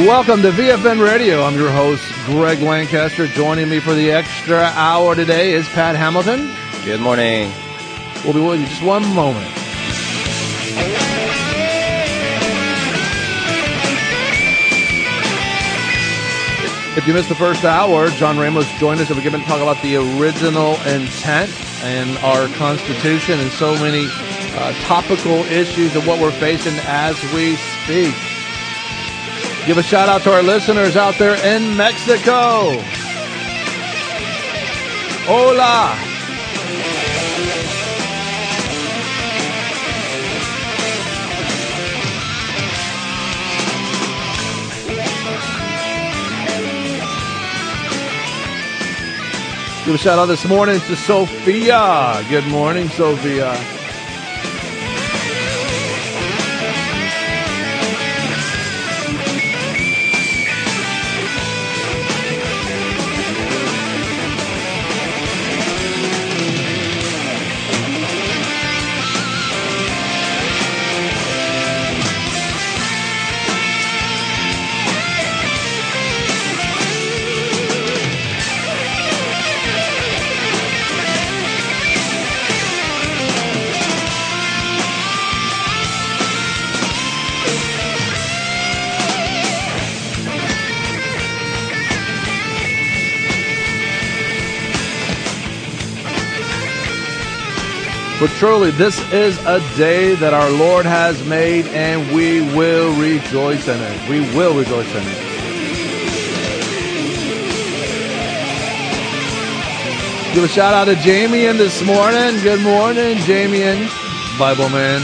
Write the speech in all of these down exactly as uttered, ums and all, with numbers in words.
Welcome to V F N Radio. I'm your host, Greg Lancaster. Joining me for the extra hour today is Pat Hamilton. Good morning. We'll be with you just one moment. If you missed the first hour, John Ramos joined us and we're going to talk about the original intent and our Constitution and so many uh, topical issues of what we're facing as we speak. Give a shout out to our listeners out there in Mexico. Hola. Give a shout out this morning to Sophia. Good morning, Sophia. But truly, this is a day that our Lord has made, and we will rejoice in it. We will rejoice in it. Give a shout out to Jamie this morning. Good morning, Jamie, Bible man.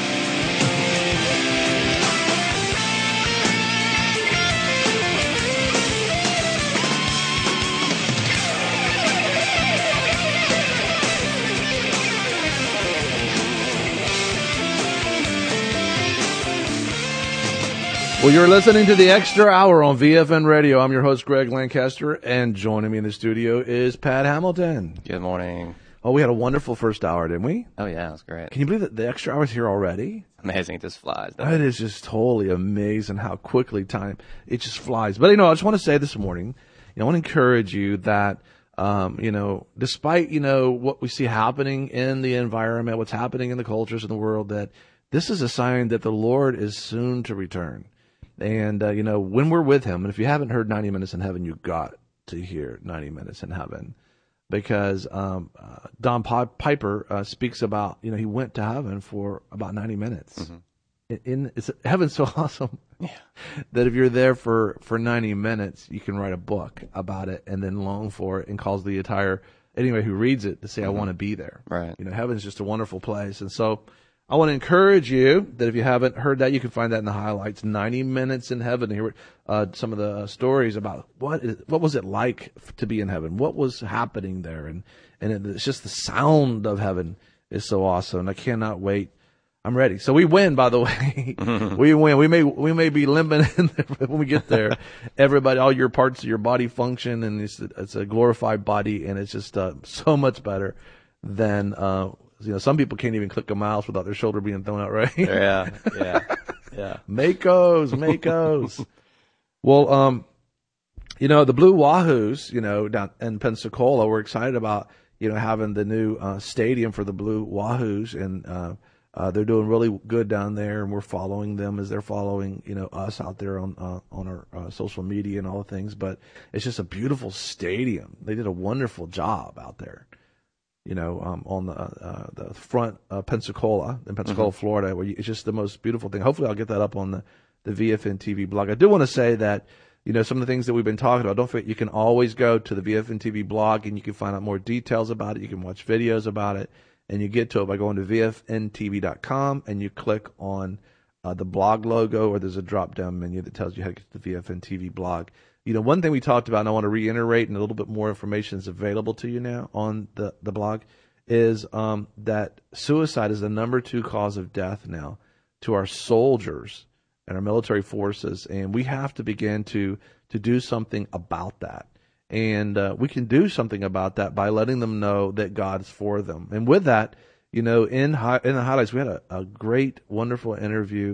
Well, you're listening to the Extra Hour on V F N Radio. I'm your host, Greg Lancaster, and joining me in the studio is Pat Hamilton. Good morning. Oh, we had a wonderful first hour, didn't we? Oh, yeah, it was great. Can you believe that the Extra Hour is here already? Amazing. It just flies. It, it is just totally amazing how quickly time, it just flies. But, you know, I just want to say this morning, you know, I want to encourage you that, um, you know, despite, you know, what we see happening in the environment, what's happening in the cultures in the world, that this is a sign that the Lord is soon to return. And, uh, you know, when we're with him, and if you haven't heard ninety minutes in Heaven, you've got to hear ninety minutes in Heaven. Because um, uh, Don Piper uh, speaks about, you know, he went to heaven for about ninety minutes. Mm-hmm. In, in it's, Heaven's so awesome yeah. that if you're there for, for ninety minutes, you can write a book about it and then long for it and cause the entire, anybody who reads it to say, mm-hmm. I want to be there. Right. You know, heaven's just a wonderful place. And so I want to encourage you that if you haven't heard that, you can find that in the highlights. ninety minutes in Heaven. Hear uh, some of the uh, stories about what is, what was it like to be in heaven? What was happening there? And and it, it's just the sound of heaven is so awesome. I cannot wait. I'm ready. So we win, by the way. we win. We may we may be limping in there when we get there. Everybody, all your parts of your body function, and it's it's a glorified body, and it's just uh, so much better than. Uh, You know, some people can't even click a mouse without their shoulder being thrown out, right? Yeah, yeah, yeah. Makos, Makos. Well, um, you know, the Blue Wahoos, you know, down in Pensacola, we're excited about, you know, having the new uh, stadium for the Blue Wahoos, and uh, uh, they're doing really good down there, and we're following them as they're following, you know, us out there on uh, on our uh, social media and all the things. But it's just a beautiful stadium. They did a wonderful job out there. You know, um, on the uh, the front of Pensacola, in Pensacola, mm-hmm. Florida, where you, it's just the most beautiful thing. Hopefully I'll get that up on the, the V F N T V blog. I do want to say that, you know, some of the things that we've been talking about, don't forget, you can always go to the V F N T V blog and you can find out more details about it. You can watch videos about it, and you get to it by going to V F N T V dot com and you click on uh, the blog logo, or there's a drop-down menu that tells you how to get to the V F N T V blog. You know, one thing we talked about, and I want to reiterate, and a little bit more information is available to you now on the, the blog, is um, that suicide is the number two cause of death now to our soldiers and our military forces, and we have to begin to to do something about that. And uh, we can do something about that by letting them know that God's for them. And with that, you know, in hi- in the highlights, we had a, a great, wonderful interview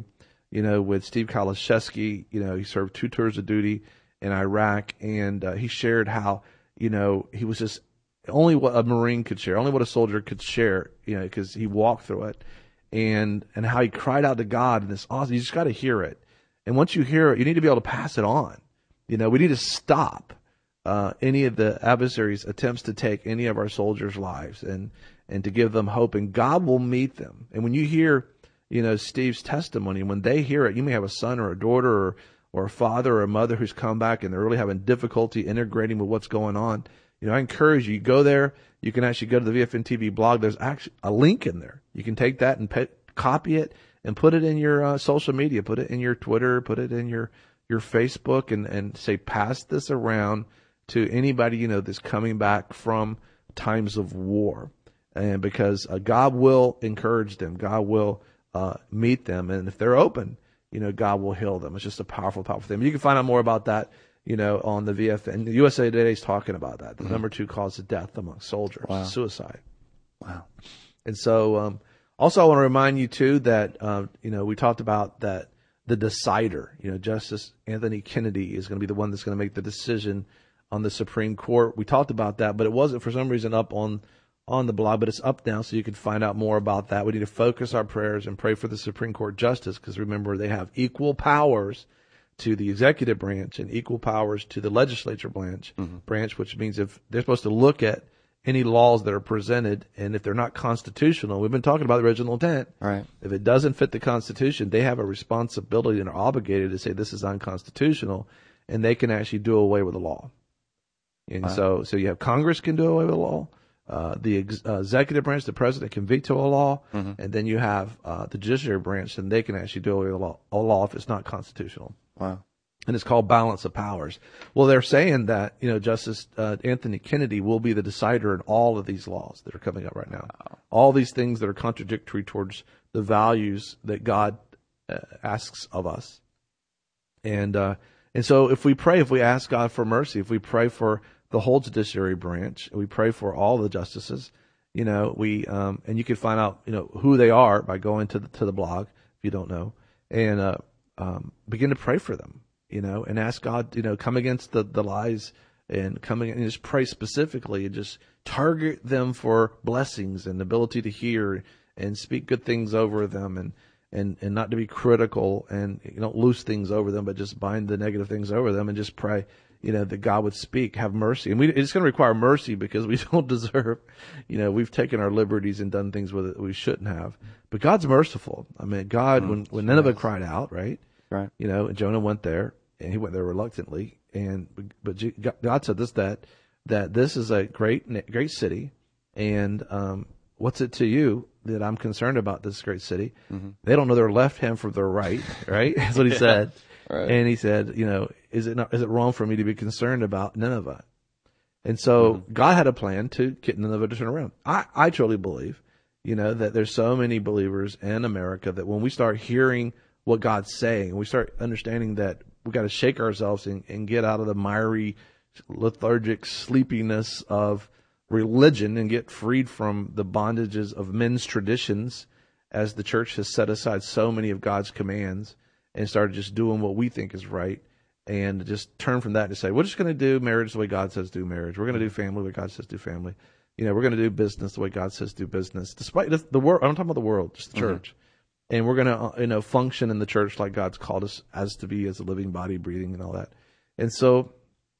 you know, with Steve Kalashevsky. You know, he served two tours of duty in Iraq, and uh, he shared how, you know, he was just only what a Marine could share, only what a soldier could share, you know, because he walked through it, and and how he cried out to God, and this awesome. You just got to hear it, and once you hear it, you need to be able to pass it on. You know, we need to stop uh, any of the adversaries' attempts to take any of our soldiers' lives, and and to give them hope, and God will meet them. And when you hear, you know, Steve's testimony, when they hear it, you may have a son or a daughter or or a father or a mother who's come back and they're really having difficulty integrating with what's going on. You know, I encourage you, you go there. You can actually go to the V F N T V blog. There's actually a link in there. You can take that and pay, copy it and put it in your uh, social media. Put it in your Twitter. Put it in your, your Facebook, and, and say, pass this around to anybody you know that's coming back from times of war. And because uh, God will encourage them. God will uh, meet them. And if they're open, you know, God will heal them. It's just a powerful, powerful thing. You can find out more about that, you know, on the V F N. The U S A Today is talking about that. The mm-hmm. number two cause of death among soldiers, wow. suicide. Wow. And so, um, also I want to remind you too that, uh, you know, we talked about that the decider, you know, Justice Anthony Kennedy is going to be the one that's going to make the decision on the Supreme Court. We talked about that, but it wasn't for some reason up on, on the blog, but it's up now, so you can find out more about that. We need to focus our prayers and pray for the Supreme Court justice, because remember, they have equal powers to the executive branch and equal powers to the legislature branch, mm-hmm. branch, which means if they're supposed to look at any laws that are presented, and if they're not constitutional, we've been talking about the original intent. Right. If it doesn't fit the Constitution, they have a responsibility and are obligated to say this is unconstitutional, and they can actually do away with the law. And wow. so, so you have Congress can do away with the law. Uh, the ex- uh, executive branch, the president can veto a law, mm-hmm. and then you have uh, the judiciary branch, and they can actually do away with a law, a law if it's not constitutional. Wow. And it's called balance of powers. Well, they're saying that, you know, Justice uh, Anthony Kennedy will be the decider in all of these laws that are coming up right now. Wow. All these things that are contradictory towards the values that God uh, asks of us. And uh, and so if we pray, if we ask God for mercy, if we pray for the whole judiciary branch, we pray for all the justices, you know, we um, and you can find out, you know, who they are by going to the, to the blog if you don't know, and uh, um, begin to pray for them. You know, and ask God, you know, come against the, the lies and coming and just pray specifically and just target them for blessings and ability to hear and speak good things over them, and, and, and not to be critical, and you don't loose things over them, but just bind the negative things over them and just pray, you know, that God would speak, have mercy. And we, it's going to require mercy because we don't deserve, you know, we've taken our liberties and done things with it that we shouldn't have. But God's merciful. I mean, God, mm, when, when Nineveh yes. cried out, right? Right. You know, and Jonah went there, and he went there reluctantly. And but God said this that that this is a great great city, and um, what's it to you that I'm concerned about this great city? Mm-hmm. They don't know their left hand from their right, right? That's what he yeah. said. Right. And he said, you know, is it not is it wrong for me to be concerned about Nineveh? And so mm-hmm. God had a plan to get Nineveh to turn around. I I truly believe, you know, that there's so many believers in America that when we start hearing what God's saying, we start understanding that we got to shake ourselves and, and get out of the miry, lethargic sleepiness of religion and get freed from the bondages of men's traditions, as the church has set aside so many of God's commands and started just doing what we think is right, and just turn from that to say, we're just going to do marriage the way God says do marriage. We're going to do family the way God says do family. You know, we're going to do business the way God says do business, despite the, the world. I'm talking about the world, just the mm-hmm. church. And we're going to, you know, function in the church like God's called us as to be, as a living body, breathing and all that. And so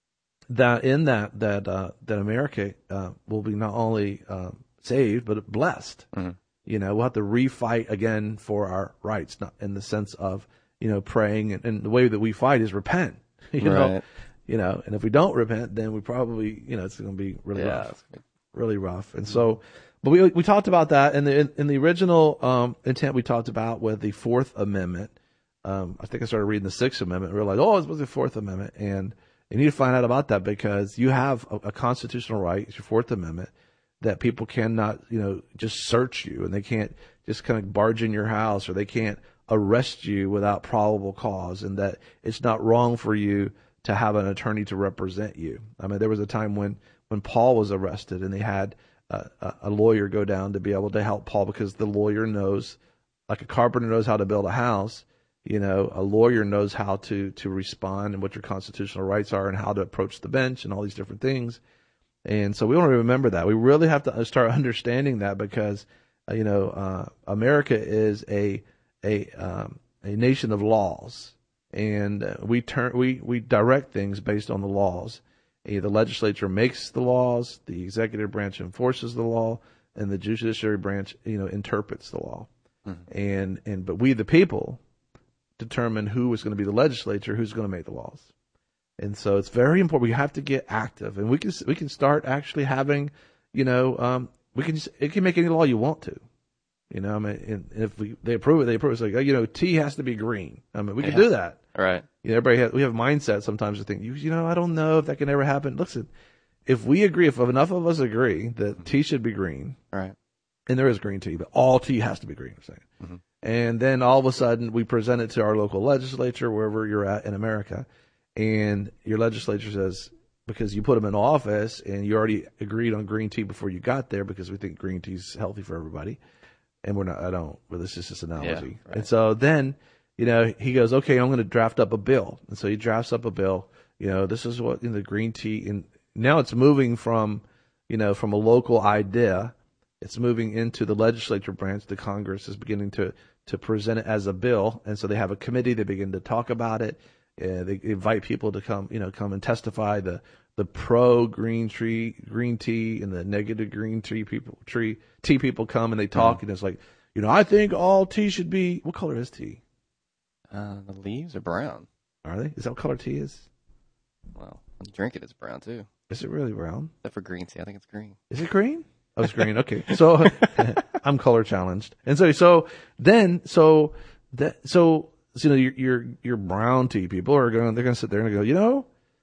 that in that, that, uh, that America, uh, will be not only, uh, saved, but blessed. Mm-hmm. You know, we'll have to refight again for our rights, not in the sense of, you know, praying, and, and the way that we fight is repent, you right. know, you know, and if we don't repent, then we probably, you know, it's going to be really yeah. rough, really rough. And mm-hmm. so, But we we talked about that in the in, in the original um, intent. We talked about with the Fourth Amendment. Um, I think I started reading the Sixth Amendment and realized, oh, it was the Fourth Amendment, and you need to find out about that, because you have a, a constitutional right. It's your Fourth Amendment, that people cannot, you know, just search you, and they can't just kind of barge in your house, or they can't arrest you without probable cause, and that it's not wrong for you to have an attorney to represent you. I mean, there was a time when when Paul was arrested, and they had A, a lawyer go down to be able to help Paul, because the lawyer knows, like a carpenter knows how to build a house. You know, a lawyer knows how to, to respond and what your constitutional rights are and how to approach the bench and all these different things. And so we want to remember that. We really have to start understanding that because, uh, you know, uh, America is a, a, um, a nation of laws, and uh, we turn, we, we direct things based on the laws. Uh, the legislature makes the laws, the executive branch enforces the law, and the judiciary branch, you know, interprets the law. Mm-hmm. And, and, but we, the people, determine who is going to be the legislature, who's going to make the laws. And so it's very important. We have to get active, and we can, we can start actually having, you know, um, we can just, it can make any law you want to, you know, I mean, and if we, they approve it, they approve it. It's like, you know, tea has to be green. I mean, we can yeah. do that. Right. You know, everybody has, we have mindset sometimes to think, you, you know, I don't know if that can ever happen. Listen, if we agree, if enough of us agree that mm-hmm. tea should be green, right. and there is green tea, but all tea has to be green, I'm saying. Mm-hmm. And then all of a sudden we present it to our local legislature, wherever you're at in America, and your legislature says, because you put them in office and you already agreed on green tea before you got there because we think green tea is healthy for everybody. And we're not, I don't, but this is just an analogy. Yeah, right. And so then, you know, he goes, okay, I'm going to draft up a bill. And so he drafts up a bill, you know, this is what in the green tea, and now it's moving from, you know, from a local idea. It's moving into the legislature branch. The Congress is beginning to, to present it as a bill. And so they have a committee. They begin to talk about it. Uh, they invite people to come, you know, come and testify. The, the pro green tree, green tea and the negative green tea people, tree, tea people come and they talk. Mm. And it's like, you know, I think all tea should be, what color is tea? Uh, the leaves are brown. Are they? Is that what color tea is? Well, when you drink it, it's brown too. Is it really brown? Except for green tea. I think it's green. Is it green? Oh, it's green. Okay. So I'm color challenged. And so, so then, so that, so, so, you know, your, your, your brown tea people are going, they're going to sit there and go, you know,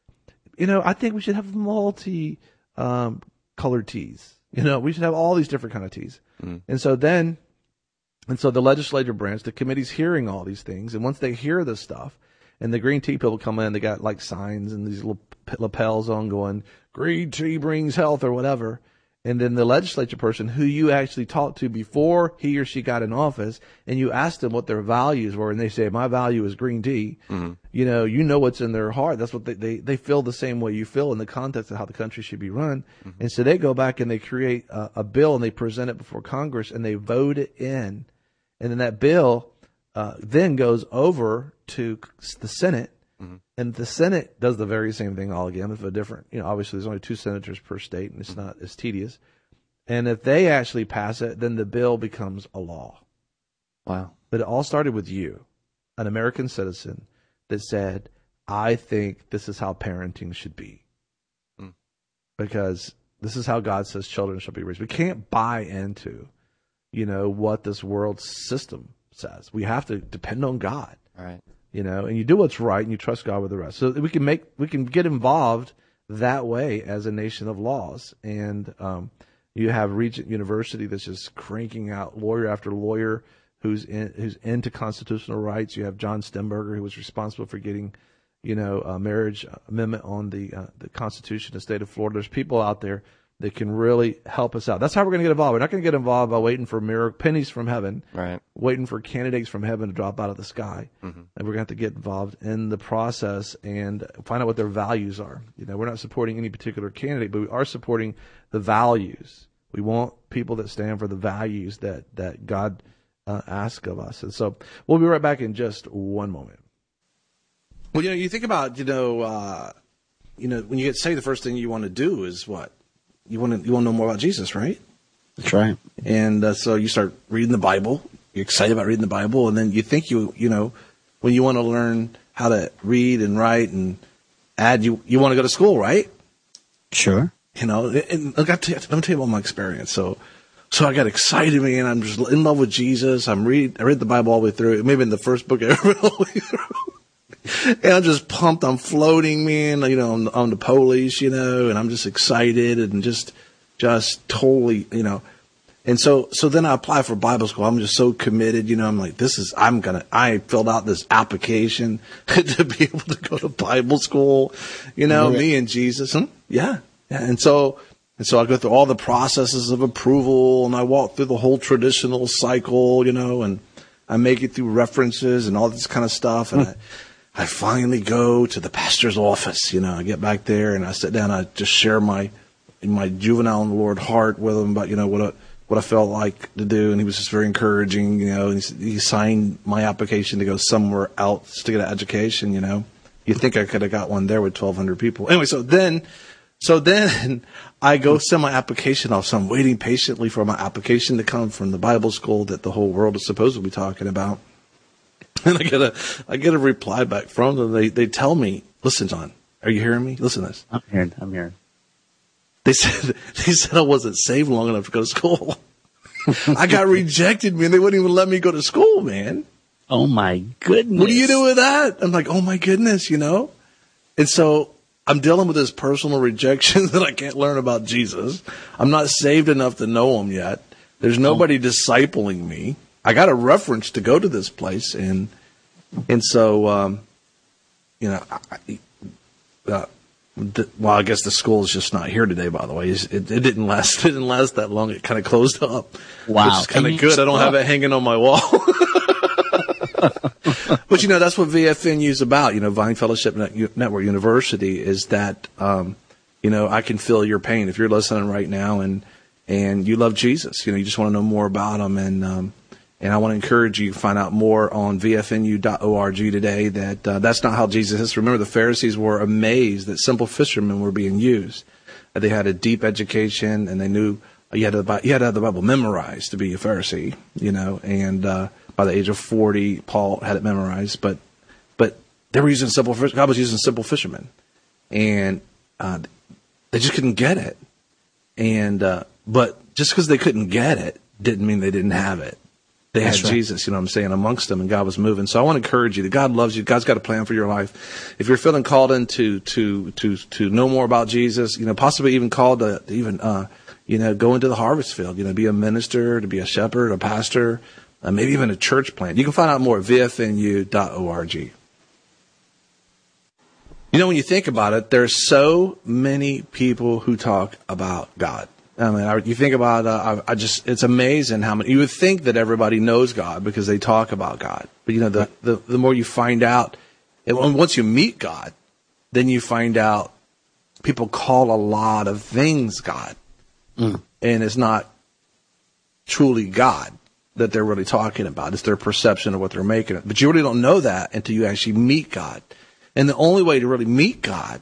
you know, I think we should have multi, um, colored teas. You know, we should have all these different kind of teas. Mm. And so then, and so the legislative branch, the committee's hearing all these things. And once they hear this stuff and the green tea people come in, they got like signs and these little lapels on going, green tea brings health or whatever. And then the legislature person who you actually talked to before he or she got in office, and you asked them what their values were, and they say, my value is green tea. Mm-hmm. You know, you know what's in their heart. That's what they, they, they feel the same way you feel in the context of how the country should be run. Mm-hmm. And so they go back and they create a, a bill and they present it before Congress and they vote it in. And then that bill uh, then goes over to the Senate. Mm-hmm. And the Senate does the very same thing all again with a different, you know, obviously there's only two senators per state and it's mm-hmm. not as tedious. And if they actually pass it, then the bill becomes a law. Wow. But it all started with you, an American citizen that said, I think this is how parenting should be. Mm. Because this is how God says children shall be raised. We can't buy into, you know, what this world system says. We have to depend on God. Right. You know, and you do what's right and you trust God with the rest. So we can make, we can get involved that way as a nation of laws. And, um, you have Regent University that's just cranking out lawyer after lawyer who's in, who's into constitutional rights. You have John Stemberger, who was responsible for getting, you know, a marriage amendment on the, uh, the Constitution of the state of Florida. There's people out there that can really help us out. That's how we're going to get involved. We're not going to get involved by waiting for miracle pennies from heaven, right? Waiting for candidates from heaven to drop out of the sky. Mm-hmm. And we're going to have to get involved in the process and find out what their values are. You know, we're not supporting any particular candidate, but we are supporting the values. We want people that stand for the values that, that God uh, asks of us. And so we'll be right back in just one moment. Well, you know, you think about, you know, uh, you know, when you get saved, the first thing you want to do is what? You want to you want to know more about Jesus, right? That's right. And uh, so you start reading the Bible. You're excited about reading the Bible, and then you think you you know when you want to learn how to read and write and add, you you want to go to school, right? Sure. You know, and look, I'll tell you, let me tell you about my experience. So, so I got excited, man. I'm just in love with Jesus. I'm read I read the Bible all the way through. Maybe in the first book I ever read all the way through. And I'm just pumped. I'm floating, man, you know, on, on the police, you know, and I'm just excited and just, just totally, you know. And so, so then I apply for Bible school. I'm just so committed, you know, I'm like, this is, I'm going to, I filled out this application to be able to go to Bible school, you know, yeah. Me and Jesus. Hmm? Yeah. Yeah. And so, and so I go through all the processes of approval and I walk through the whole traditional cycle, you know, and, I make it through references and all this kind of stuff. And I, I finally go to the pastor's office. You know, I get back there and I sit down. I just share my my juvenile in the Lord heart with him about, you know, what I, what I felt like to do. And he was just very encouraging, you know, and he, he signed my application to go somewhere else to get an education, you know. You'd think I could have got one there with twelve hundred people. Anyway, so then, so then I go send my application off. So I'm waiting patiently for my application to come from the Bible school that the whole world is supposed to be talking about. And I get a, I get a reply back from them. They, they tell me, listen, John, are you hearing me? Listen to this. I'm hearing. I'm hearing. They said, they said I wasn't saved long enough to go to school. I got rejected, man. They wouldn't even let me go to school, man. Oh my goodness. What do you do with that? I'm like, oh my goodness, you know? And so I'm dealing with this personal rejection that I can't learn about Jesus. I'm not saved enough to know him yet. There's nobody oh. discipling me. I got a reference to go to this place. And, and so, um, you know, I, uh, the, well, I guess the school is just not here today, by the way. It, it didn't last, it didn't last that long. It kind of closed up. Wow. Which is kind of good. I don't have it hanging on my wall. But, you know, that's what V F N U is about. You know, Vine Fellowship Network University is that, um, you know, I can feel your pain. If you're listening right now and, and you love Jesus, you know, you just want to know more about him. And, um, and I want to encourage you to find out more on V F N U dot org today that, uh, that's not how Jesus is. Remember, the Pharisees were amazed that simple fishermen were being used. They had a deep education and they knew you had to, you had to have the Bible memorized to be a Pharisee, you know, and, uh, by the age of forty, Paul had it memorized, but but they were using simple. God was using simple fishermen, and uh, they just couldn't get it. And uh, but just because they couldn't get it didn't mean they didn't have it. They That's had right. Jesus, you know what I'm saying, amongst them, and God was moving. So I want to encourage you that God loves you. God's got a plan for your life. If you're feeling called into to to to know more about Jesus, you know, possibly even called to even uh, you know go into the harvest field, you know, be a minister, to be a shepherd, a pastor. Uh, maybe even a church plant. You can find out more at V F N U dot org. You know, when you think about it, there's so many people who talk about God. I mean, I, you think about, uh, I, I just, it's amazing how many, you would think that everybody knows God because they talk about God. But, you know, the, the, the more you find out, and once you meet God, then you find out people call a lot of things God. Mm. And it's not truly God that they're really talking about. It's their perception of what they're making it. But you really don't know that until you actually meet God. And the only way to really meet God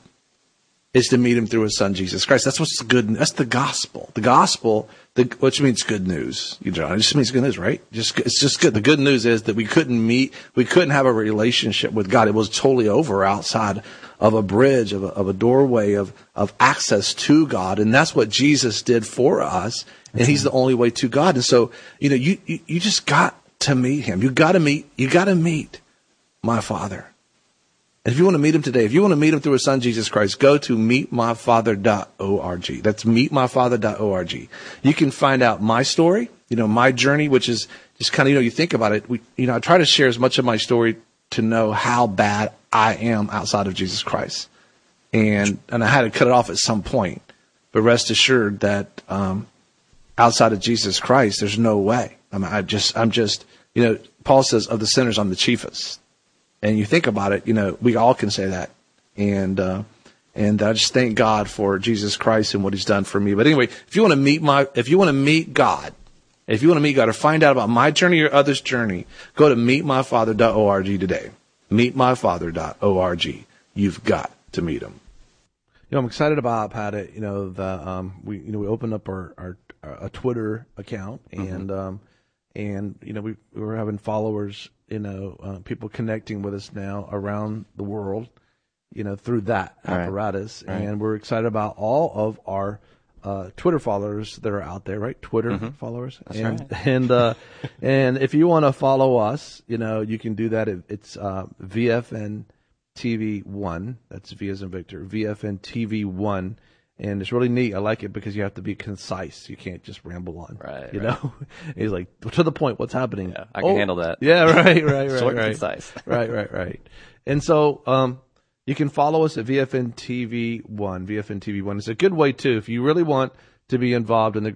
is to meet him through his son, Jesus Christ. That's what's good. That's the gospel. The gospel, the, which means good news. You know, it just means good news, right? Just, it's just good. The good news is that we couldn't meet, we couldn't have a relationship with God. It was totally over outside of a bridge, of a, of a doorway of, of access to God. And that's what Jesus did for us. And he's the only way to God. And so, you know, you, you, you just got to meet him. You got to meet, you got to meet my Father. And if you want to meet him today, if you want to meet him through his son, Jesus Christ, go to meet my father dot org. That's meet my father dot org. You can find out my story, you know, my journey, which is just kind of, you know, you think about it. We, you know, I try to share as much of my story to know how bad I am outside of Jesus Christ. And, and I had to cut it off at some point, but rest assured that, um, outside of Jesus Christ, there's no way. I mean, I just, I'm just, you know, Paul says of the sinners, I'm the chiefest. And you think about it, you know, we all can say that. And, uh, and I just thank God for Jesus Christ and what he's done for me. But anyway, if you want to meet my, if you want to meet God, if you want to meet God or find out about my journey or others' journey, go to meet my father dot org today. meet my father dot org. You've got to meet him. You know, I'm excited about, Pat, you know, the, um, we, you know, we opened up our, our, a Twitter account and, mm-hmm. um, and, you know, we, we were having followers, you know, uh, people connecting with us now around the world, you know, through that all apparatus. Right. And right. we're excited about all of our, uh, Twitter followers that are out there, right? Twitter mm-hmm. followers. That's and, right. and, uh, and if you want to follow us, you know, you can do that. It's, uh, V F N T V one. That's V as in Victor. V F N T V one. And it's really neat. I like it because you have to be concise. You can't just ramble on. Right. You right. know? He's like, to the point, what's happening? Yeah, I can oh, handle that. Yeah, right, right, right. Short right. and concise. right, right, right. And so, um, you can follow us at V F N T V one. V F N T V one is a good way too. If you really want to be involved in the great,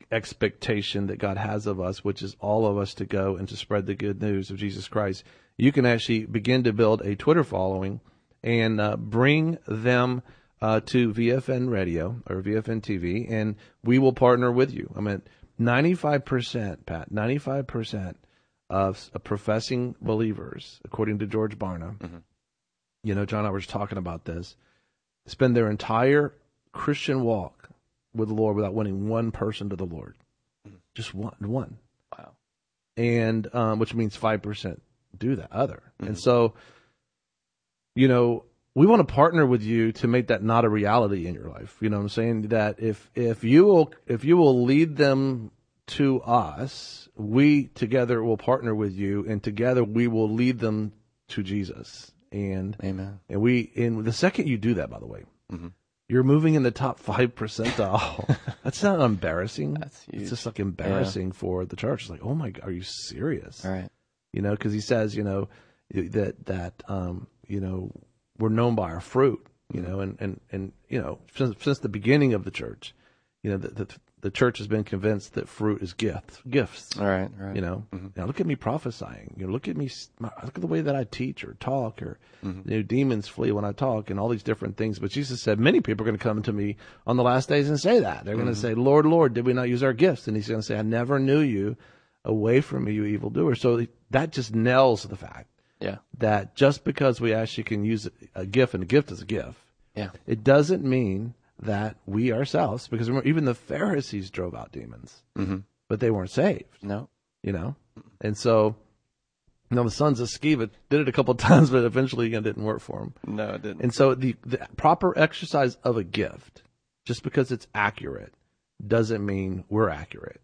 expectation that God has of us, which is all of us to go and to spread the good news of Jesus Christ, you can actually begin to build a Twitter following and uh, bring them uh, to V F N Radio or V F N T V, and we will partner with you. I mean, ninety-five percent, Pat, ninety-five percent of uh, professing believers, according to George Barna, mm-hmm. you know, John and I were just talking about this, spend their entire Christian walk with the Lord without winning one person to the Lord. Mm-hmm. Just one. one. Wow. And um, which means five percent do that other. Mm-hmm. And so, you know, we want to partner with you to make that not a reality in your life. You know what I'm saying? That if if you will if you will lead them to us, we together will partner with you, and together we will lead them to Jesus. And Amen. And we and the second you do that, by the way, mm-hmm. you're moving in the top five percentile. That's not embarrassing. That's huge. It's just like embarrassing yeah. for the church. It's like, oh my God, are you serious? All right. You know, because he says, you know, that that um, you know, we're known by our fruit. You know, and and and you know, since, since the beginning of the church, you know, the, the the church has been convinced that fruit is gifts, gifts. All right, right. You know, mm-hmm. now look at me prophesying. You know, look at me, look at the way that I teach or talk, or mm-hmm. you know, demons flee when I talk, and all these different things. But Jesus said, many people are going to come to me on the last days and say that. They're mm-hmm. going to say, Lord, Lord, did we not use our gifts? And he's going to say, I never knew you. Away from me, you evildoer. So that just nails the fact yeah. that just because we actually can use a gift, and a gift is a gift, yeah. it doesn't mean that we ourselves, because remember, even the Pharisees drove out demons, mm-hmm. but they weren't saved. No. You know? And so, you know, the sons of Sceva did it a couple of times, but eventually it didn't work for them. No, it didn't. And so the, the proper exercise of a gift, just because it's accurate, doesn't mean we're accurate.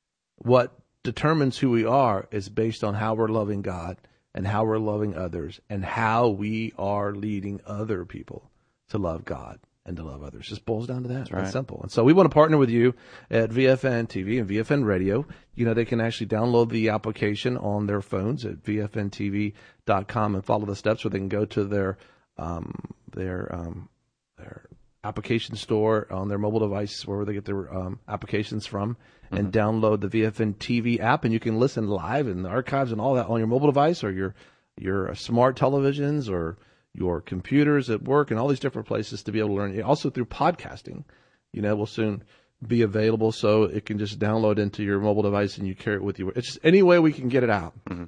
What determines who we are is based on how we're loving God and how we're loving others and how we are leading other people to love God and to love others. Just boils down to that. That's right. Simple. And so we want to partner with you at V F N T V and V F N Radio. You know, they can actually download the application on their phones at V F N T V dot com and follow the steps, or they can go to their um, their um, their application store on their mobile device, wherever they get their um, applications from, and mm-hmm. download the V F N T V app, and you can listen live in the archives and all that on your mobile device or your your smart televisions or your computers at work and all these different places to be able to learn. Also through podcasting, you know, will soon be available, so it can just download into your mobile device and you carry it with you. It's just any way we can get it out. Mm-hmm.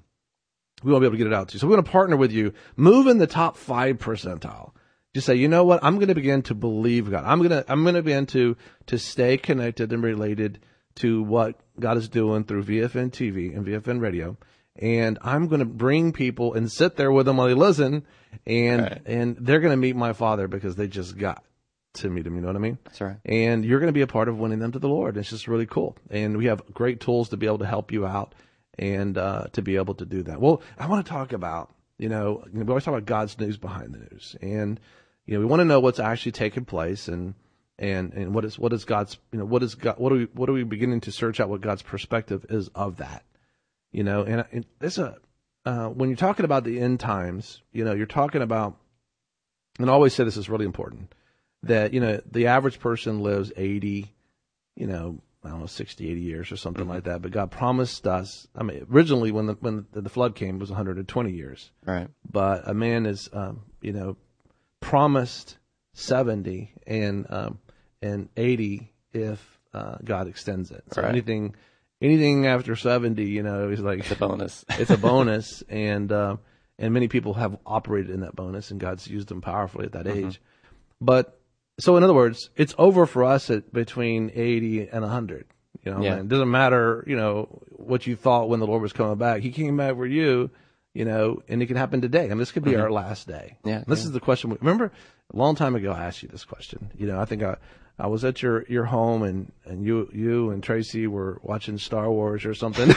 We won't be able to get it out to you. So we're going to partner with you. Move in the top five percentile. Just say, you know what? I'm going to begin to believe God. I'm going to I'm going to begin to to stay connected and related to what God is doing through V F N T V and V F N Radio. And I'm going to bring people and sit there with them while they listen, and right. and they're going to meet my Father because they just got to meet him. You know what I mean? That's right. And you're going to be a part of winning them to the Lord. It's just really cool. And we have great tools to be able to help you out and uh, to be able to do that. Well, I want to talk about, you know, we always talk about God's news behind the news. And, you know, we want to know what's actually taking place, and and and what is what is God's, you know, what is God, what are we what are we beginning to search out what God's perspective is of that. You know, and, and it's a, uh, when you're talking about the end times, you know, you're talking about, and I always say this is really important, that, you know, the average person lives eighty, you know, I don't know, sixty, eighty years or something mm-hmm. like that. But God promised us, I mean, originally when the, when the, the flood came, it was one hundred twenty years. Right. But a man is, um, you know, promised seventy and, um, and eighty if, uh, God extends it. So right. anything, Anything after seventy, you know, is like it's a bonus. It's a bonus, and uh, and many people have operated in that bonus, and God's used them powerfully at that mm-hmm. age. But so, in other words, it's over for us at between eighty and a hundred. You know, yeah. it doesn't matter, you know, what you thought when the Lord was coming back. He came back for you, you know, and it can happen today. I mean, this could be mm-hmm. our last day. Yeah. This yeah. is the question. Remember, a long time ago, I asked you this question. You know, I think I. I was at your, your home, and, and you you and Tracy were watching Star Wars or something.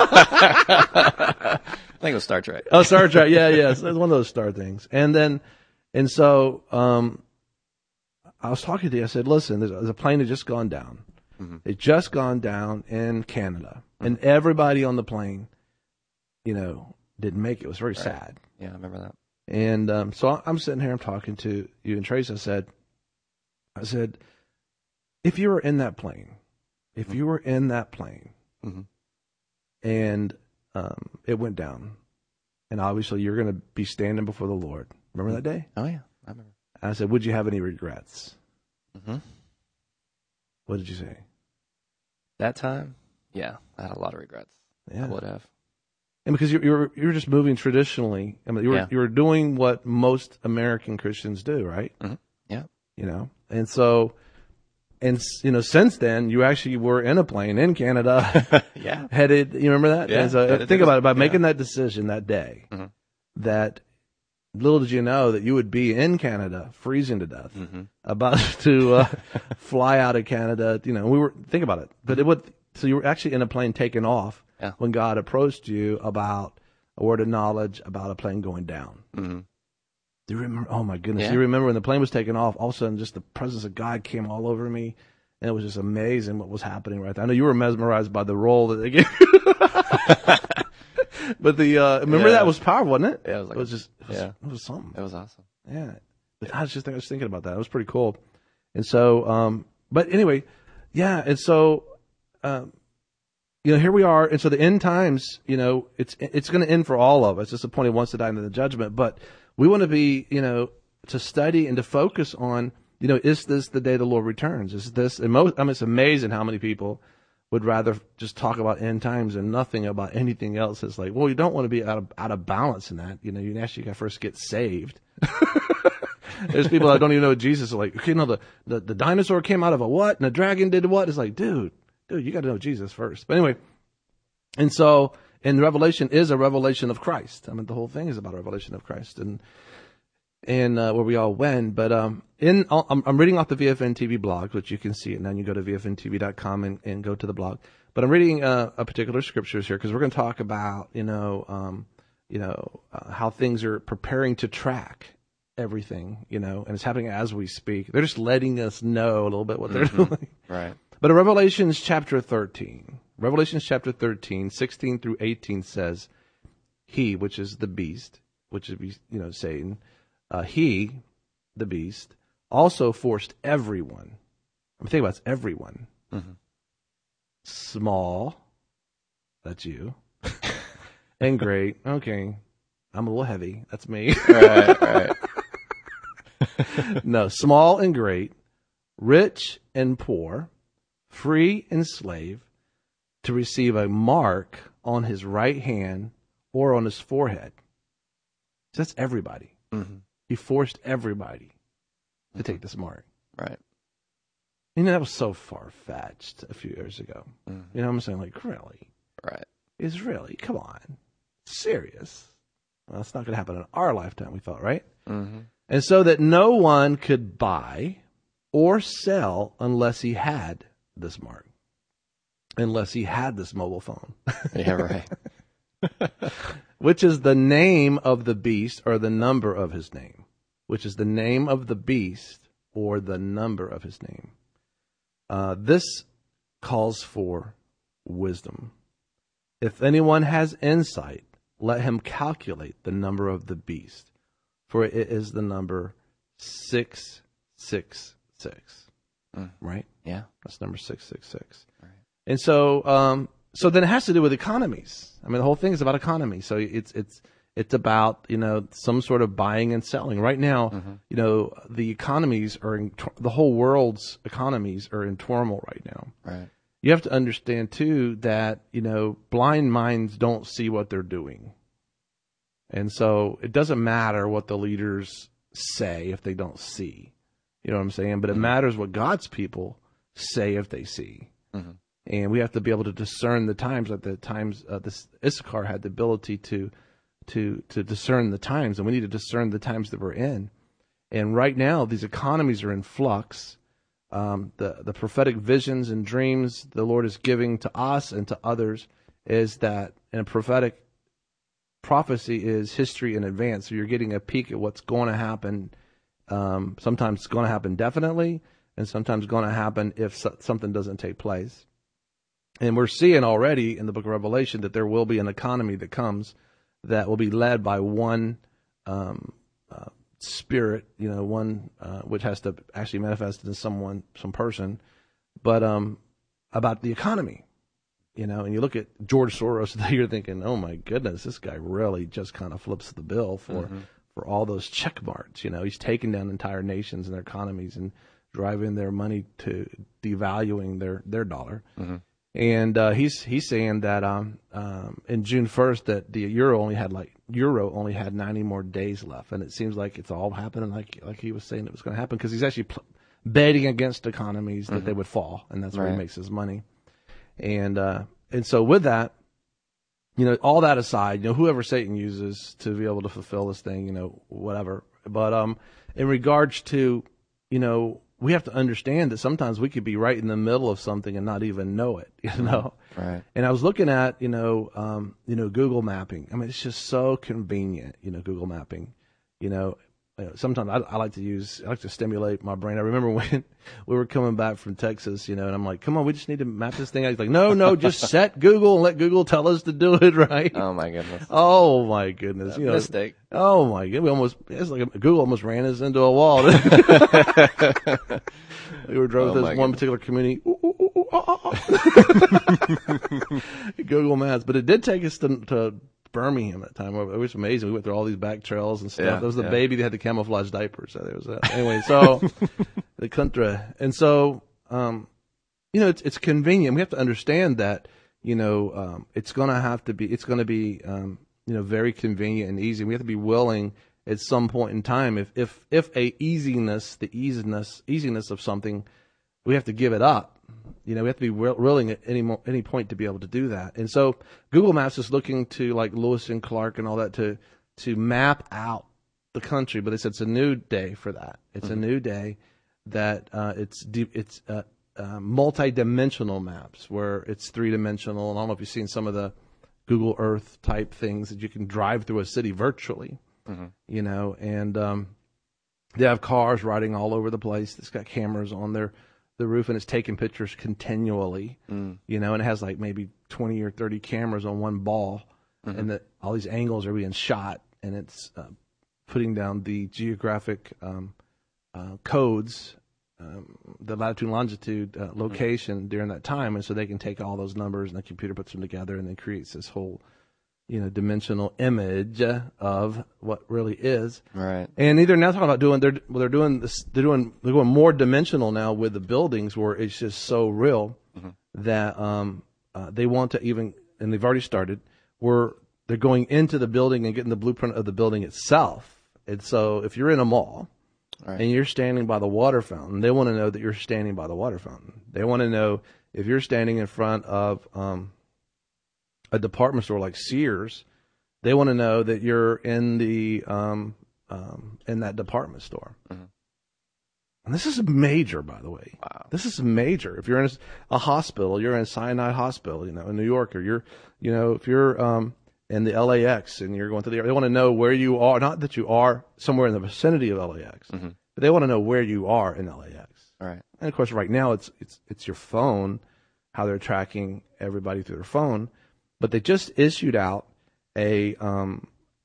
I think it was Star Trek. Oh, Star Trek, yeah, yeah. It's one of those star things. And then, and so um, I was talking to you. I said, listen, there's, there's a plane that just gone down. Mm-hmm. It just gone down in Canada, mm-hmm. and everybody on the plane, you know, didn't make it. It was very right. sad. Yeah, I remember that. And um, so I'm sitting here, I'm talking to you and Tracy. I said, I said. If you were in that plane if mm-hmm. you were in that plane mm-hmm. and um, it went down, and obviously you're going to be standing before the Lord. Remember mm-hmm. that day? Oh, yeah. I remember. And I said, would you have any regrets? Mm-hmm. What did you say? That time? Yeah, I had a lot of regrets. Yeah. I would have. And because you, you were you were just moving traditionally. I mean, you were yeah. you were doing what most American Christians do, right? Mm-hmm. Yeah. You know, and so, and you know, since then, you actually were in a plane in Canada. yeah. Headed. You remember that? Yeah. And so headed think about it. By yeah. making that decision that day, mm-hmm. that little did you know that you would be in Canada, freezing to death, mm-hmm. about to uh, fly out of Canada. You know, we were think about it, but it would. So you were actually in a plane taking off. Yeah. When God approached you about a word of knowledge about a plane going down. Mm-hmm. Do you remember? Oh, my goodness. Yeah. You remember when the plane was taking off, all of a sudden just the presence of God came all over me, and it was just amazing what was happening right there. I know you were mesmerized by the role that they gave you. But the uh, remember yeah. that was powerful, wasn't it? Yeah, it was, like it was just it was, yeah. it was something. It was awesome. Yeah. But I was just I was thinking about that. It was pretty cool. And so, um, but anyway, yeah, and so... Um, You know, here we are, and so the end times, you know, it's it's going to end for all of us. It's appointed once to die into the judgment, but we want to be, you know, to study and to focus on, you know, is this the day the Lord returns? Is this, and most, I mean, it's amazing how many people would rather just talk about end times and nothing about anything else. It's like, well, you don't want to be out of out of balance in that. You know, you actually got to first get saved. There's people that don't even know Jesus are like, okay, no, the, the the dinosaur came out of a what, and the dragon did what? It's like, dude. Dude, you got to know Jesus first. But anyway, and so, and Revelation is a revelation of Christ. I mean, the whole thing is about a revelation of Christ, and and uh, where we all went. But um, in I'm, I'm reading off the V F N T V blog, which you can see it now. You go to V F N T V dot com and, and go to the blog. But I'm reading uh, a particular scriptures here because we're going to talk about, you know, um, you know, uh, how things are preparing to track everything, you know, and it's happening as we speak. They're just letting us know a little bit what they're mm-hmm. doing. Right. But in Revelations chapter thirteen, Revelations chapter thirteen, sixteen through eighteen says, he, which is the beast, which is, you know, Satan, uh, he, the beast, also forced everyone. I'm thinking about it, it's everyone. Mm-hmm. Small, that's you, and great. Okay, I'm a little heavy. That's me. Right, right. No, small and great, rich and poor, free and slave, to receive a mark on his right hand or on his forehead. So that's everybody. Mm-hmm. He forced everybody mm-hmm. to take this mark. Right. You know, that was so far-fetched a few years ago. Mm-hmm. You know what I'm saying? Like, really? Right. It's really? Come on. Serious? Well, it's not going to happen in our lifetime, we thought, right? Mm-hmm. And so that no one could buy or sell unless he had this mark, unless he had this mobile phone. Yeah, right. Which is the name of the beast or the number of his name, which is the name of the beast or the number of his name. Uh, this calls for wisdom. If anyone has insight, let him calculate the number of the beast, for it is the number six six six. Mm. Right? Yeah. That's number six six six. Right. And so, um, so then it has to do with economies. I mean, the whole thing is about economy. So it's, it's, it's about, you know, some sort of buying and selling. Right now, mm-hmm. you know, the economies are in, the whole world's economies are in turmoil right now. Right. You have to understand too that, you know, blind minds don't see what they're doing. And so it doesn't matter what the leaders say if they don't see. You know what I'm saying? But it mm-hmm. matters what God's people say if they see. Mm-hmm. And we have to be able to discern the times. Like the times, uh, this Issachar had the ability to, to, to discern the times, and we need to discern the times that we're in. And right now, these economies are in flux. Um, the the prophetic visions and dreams the Lord is giving to us and to others is that, and a prophetic prophecy is history in advance. So you're getting a peek at what's going to happen. Um, sometimes it's going to happen definitely, and sometimes going to happen if so- something doesn't take place. And we're seeing already in the book of Revelation that there will be an economy that comes that will be led by one um, uh, spirit, you know, one uh, which has to actually manifest in someone, some person. But um, about the economy. You know, and you look at George Soros, you're thinking, oh my goodness, this guy really just kind of flips the bill for, mm-hmm. for all those check marks. You know, he's taking down entire nations and their economies and driving their money to devaluing their, their dollar. Mm-hmm. And uh, he's he's saying that um, um, in June first that the euro only had like euro only had ninety more days left, and it seems like it's all happening like like he was saying it was going to happen, because he's actually pl- betting against economies that mm-hmm. they would fall, and that's where right. he makes his money. And uh, and so with that, you know, all that aside, you know, whoever Satan uses to be able to fulfill this thing, you know, whatever. But um, in regards to, you know, we have to understand that sometimes we could be right in the middle of something and not even know it, you know. Right. And I was looking at, you know, um, you know, Google Mapping. I mean, it's just so convenient, you know, Google Mapping. You know, sometimes I, I like to use, I like to stimulate my brain. I remember when we were coming back from Texas, you know, and I'm like, come on, we just need to map this thing out. He's like, no, no, just set Google and let Google tell us to do it, right? Oh my goodness. Oh my goodness. A you know, mistake. Oh my goodness. We almost, it's like Google almost ran us into a wall. We were driving oh this one goodness. particular community. Ooh, ooh, ooh, ooh, ah, ah. Google Maps, but it did take us to, to Birmingham at the time. It was amazing. We went through all these back trails and stuff. Yeah, There was the yeah. baby that had the camouflage diapers. So there was that. Anyway, so the country. And so, um, you know, it's, it's convenient. We have to understand that, you know, um, it's going to have to be, it's going to be, um, you know, very convenient and easy. We have to be willing at some point in time, if, if, if a easiness, the easiness, easiness of something, we have to give it up. You know, we have to be willing at any mo- any point to be able to do that. And so Google Maps is looking to, like, Lewis and Clark and all that to to map out the country, but it's it's a new day for that. It's mm-hmm. a new day that uh, it's de- it's uh, uh, multi-dimensional maps where it's three-dimensional. And I don't know if you've seen some of the Google Earth type things that you can drive through a city virtually. Mm-hmm. You know, and um, they have cars riding all over the place. It's got cameras on their the roof, and it's taking pictures continually, mm. you know, and it has like maybe twenty or thirty cameras on one ball, mm-hmm. and that all these angles are being shot, and it's uh, putting down the geographic um, uh, codes, um, the latitude and longitude uh, location mm-hmm. during that time, and so they can take all those numbers, and the computer puts them together, and then creates this whole, you know, dimensional image of what really is. Right. And either now talking about doing, they're, well, they're doing this, they're doing, they're going more dimensional now with the buildings where it's just so real mm-hmm. that, um, uh, they want to even, and they've already started, where they're going into the building and getting the blueprint of the building itself. And so if you're in a mall right. and you're standing by the water fountain, they want to know that you're standing by the water fountain. They want to know if you're standing in front of, um, a department store like Sears, they want to know that you're in the um, um, in that department store. Mm-hmm. And this is major, by the way. Wow. This is major. If you're in a, a hospital, you're in Sinai Hospital, you know, in New York, or you're, you know, if you're um, in the L A X and you're going to the, they want to know where you are. Not that you are somewhere in the vicinity of L A X, mm-hmm. but they want to know where you are in L A X. All right. And of course, right now it's it's it's your phone, how they're tracking everybody through their phone. But they just issued out a, um,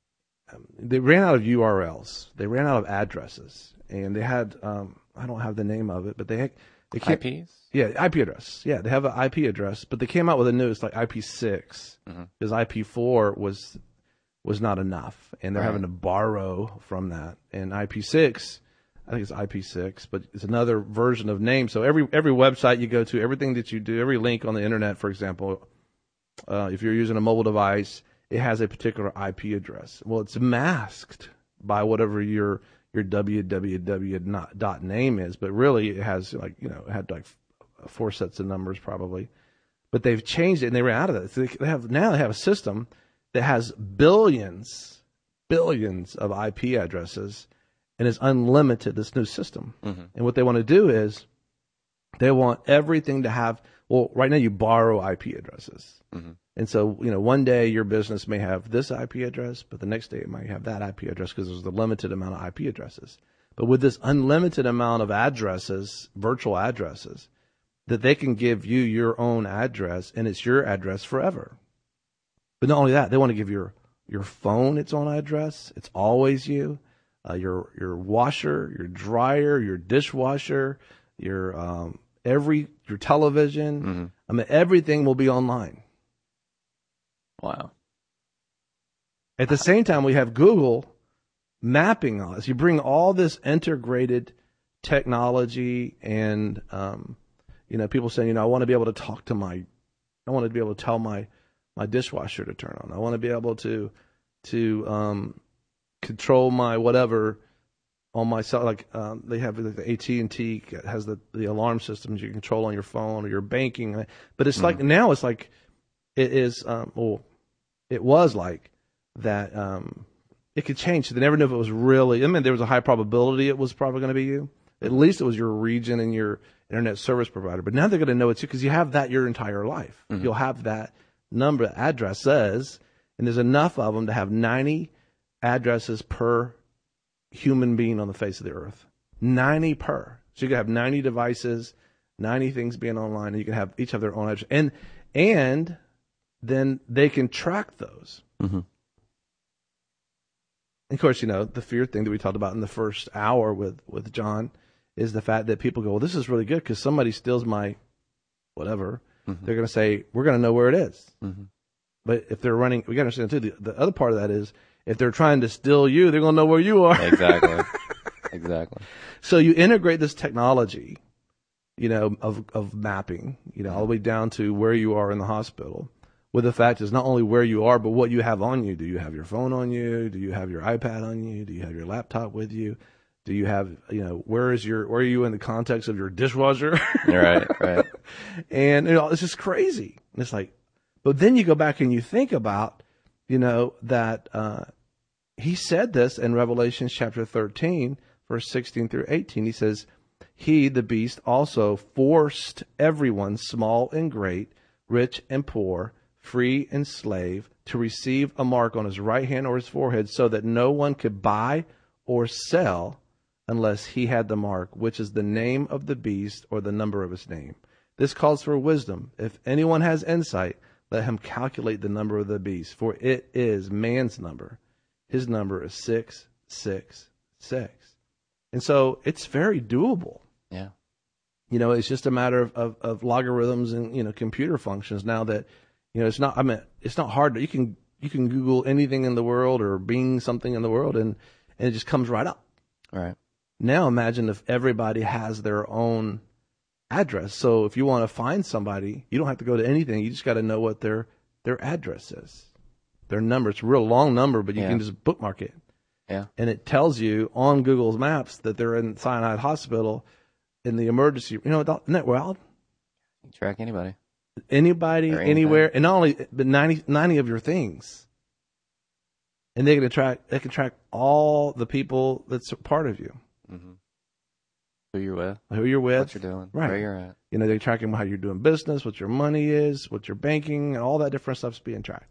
they ran out of U R Ls. They ran out of addresses. And they had, um, I don't have the name of it, but they had, they I Ps? Yeah, I P address. Yeah, they have an I P address, but they came out with a new, it's like I P six, mm-hmm. because I P four was, was not enough. And they're right. having to borrow from that. And I P six, I think it's I P six, but it's another version of name. So every, every website you go to, everything that you do, every link on the internet, for example, Uh, if you're using a mobile device, it has a particular I P address. Well, it's masked by whatever your your www dot name is, but really it has like, you know, it had like four sets of numbers probably. But they've changed it and they ran out of that. So they have now they have a system that has billions, billions of I P addresses, and is unlimited. This new system, mm-hmm. and what they want to do is they want everything to have. Well, right now you borrow I P addresses. Mm-hmm. And so, you know, one day your business may have this I P address, but the next day it might have that I P address because there's a limited amount of I P addresses. But with this unlimited amount of addresses, virtual addresses, that they can give you your own address and it's your address forever. But not only that, they want to give your, your phone its own address. It's always you. Uh, your, your washer, your dryer, your dishwasher, your, um, every, your television, mm-hmm. I mean, everything will be online. Wow. At the same time, we have Google mapping us. You bring all this integrated technology and, um, you know, people saying, you know, I want to be able to talk to my, I want to be able to tell my, my dishwasher to turn on. I want to be able to, to, um, control my whatever on my cell. Like, um, they have like the A T and T has the, the alarm systems you control on your phone or your banking. But it's mm-hmm. like, now it's like, it is, um, well, it was like, that um, it could change. So they never knew if it was really, I mean, there was a high probability it was probably going to be you. At least it was your region and your internet service provider. But now they're going to know it's you because you have that your entire life. Mm-hmm. You'll have that number, address says, and there's enough of them to have ninety addresses per human being on the face of the earth. ninety per. So you can have ninety devices, ninety things being online, and you can have each have their own address. And, and then they can track those. Mm-hmm. Of course, you know, the fear thing that we talked about in the first hour with, with John is the fact that people go, well, this is really good because somebody steals my whatever. Mm-hmm. They're going to say, we're going to know where it is. Mm-hmm. But if they're running, we got to understand, too, the, the other part of that is if they're trying to steal you, they're going to know where you are. Exactly. Exactly. So you integrate this technology, you know, of, of mapping, you know, all the way down to where you are in the hospital. With the fact is not only where you are, but what you have on you. Do you have your phone on you? Do you have your iPad on you? Do you have your laptop with you? Do you have, you know, where is your, where are you in the context of your dishwasher? Right, right. And, you know, it's just crazy. And it's like, but then you go back and you think about, you know, that, uh, he said this in Revelation chapter thirteen, verse sixteen through eighteen. He says, he, the beast, also forced everyone, small and great, rich and poor, free and slave, to receive a mark on his right hand or his forehead so that no one could buy or sell unless he had the mark, which is the name of the beast or the number of his name. This calls for wisdom. If anyone has insight, let him calculate the number of the beast, for it is man's number. His number is six six six. And so it's very doable. Yeah. You know, it's just a matter of, of, of logarithms and, you know, computer functions now that, you know, it's not, I mean, it's not hard to, you can, you can Google anything in the world or Bing something in the world and, and it just comes right up. All right. Now imagine if everybody has their own address. So if you want to find somebody, you don't have to go to anything. You just got to know what their, their address is, their number. It's a real long number, but you yeah. can just bookmark it. Yeah. And it tells you on Google Maps that they're in Sinai Hospital in the emergency. You know, isn't that wild? You can track anybody. Anybody, anywhere, and not only, but ninety, ninety of your things. And they can track, they can track all the people that's a part of you. Mm-hmm. Who you're with. Who you're with. What you're doing. Right. Where you're at. You know, they're tracking how you're doing business, what your money is, what your banking, and all that different stuff's being tracked.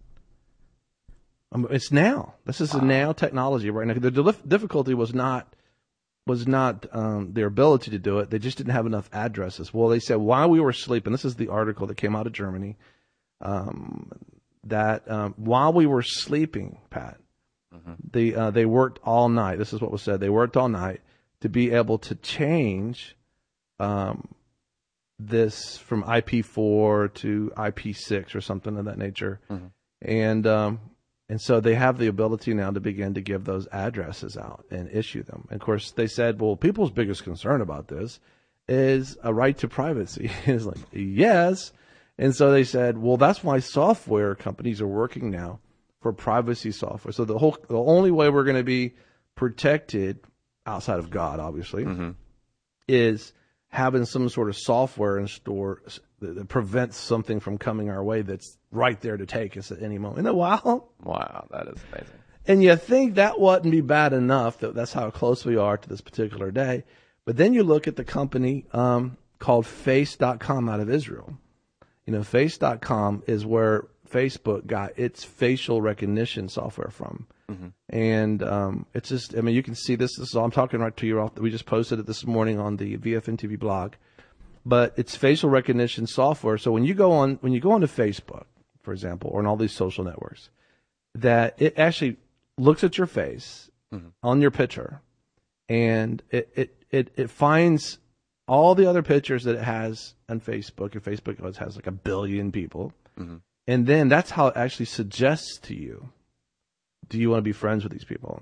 Um, it's now. This is wow. a now technology right now. The dif- difficulty was not was not um, their ability to do it. They just didn't have enough addresses. Well, they said while we were sleeping, this is the article that came out of Germany, um, that um, while we were sleeping, Pat, mm-hmm. they, uh, they worked all night. This is what was said. They worked all night to be able to change um, this from I P four to I P six or something of that nature. Mm-hmm. And um, And so they have the ability now to begin to give those addresses out and issue them. And of course, they said, well, people's biggest concern about this is a right to privacy. It's like, yes. And so they said, well, that's why software companies are working now for privacy software. So the whole, the only way we're going to be protected outside of God, obviously, mm-hmm. is having some sort of software in store that prevents something from coming our way that's right there to take us at any moment. Isn't that wild? Wow, that is amazing. And you think that wouldn't be bad enough, that that's how close we are to this particular day. But then you look at the company um, called Face dot com out of Israel. You know, Face dot com is where Facebook got its facial recognition software from. Mm-hmm. And um, it's just, I mean, you can see this. This is all I'm talking right to you. We just posted it this morning on the V F N T V blog. But it's facial recognition software. So when you go on, when you go onto Facebook, for example, or on all these social networks, that it actually looks at your face mm-hmm. on your picture, and it, it, it, it finds all the other pictures that it has on Facebook, and Facebook always has like a billion people. Mm-hmm. And then that's how it actually suggests to you, do you want to be friends with these people?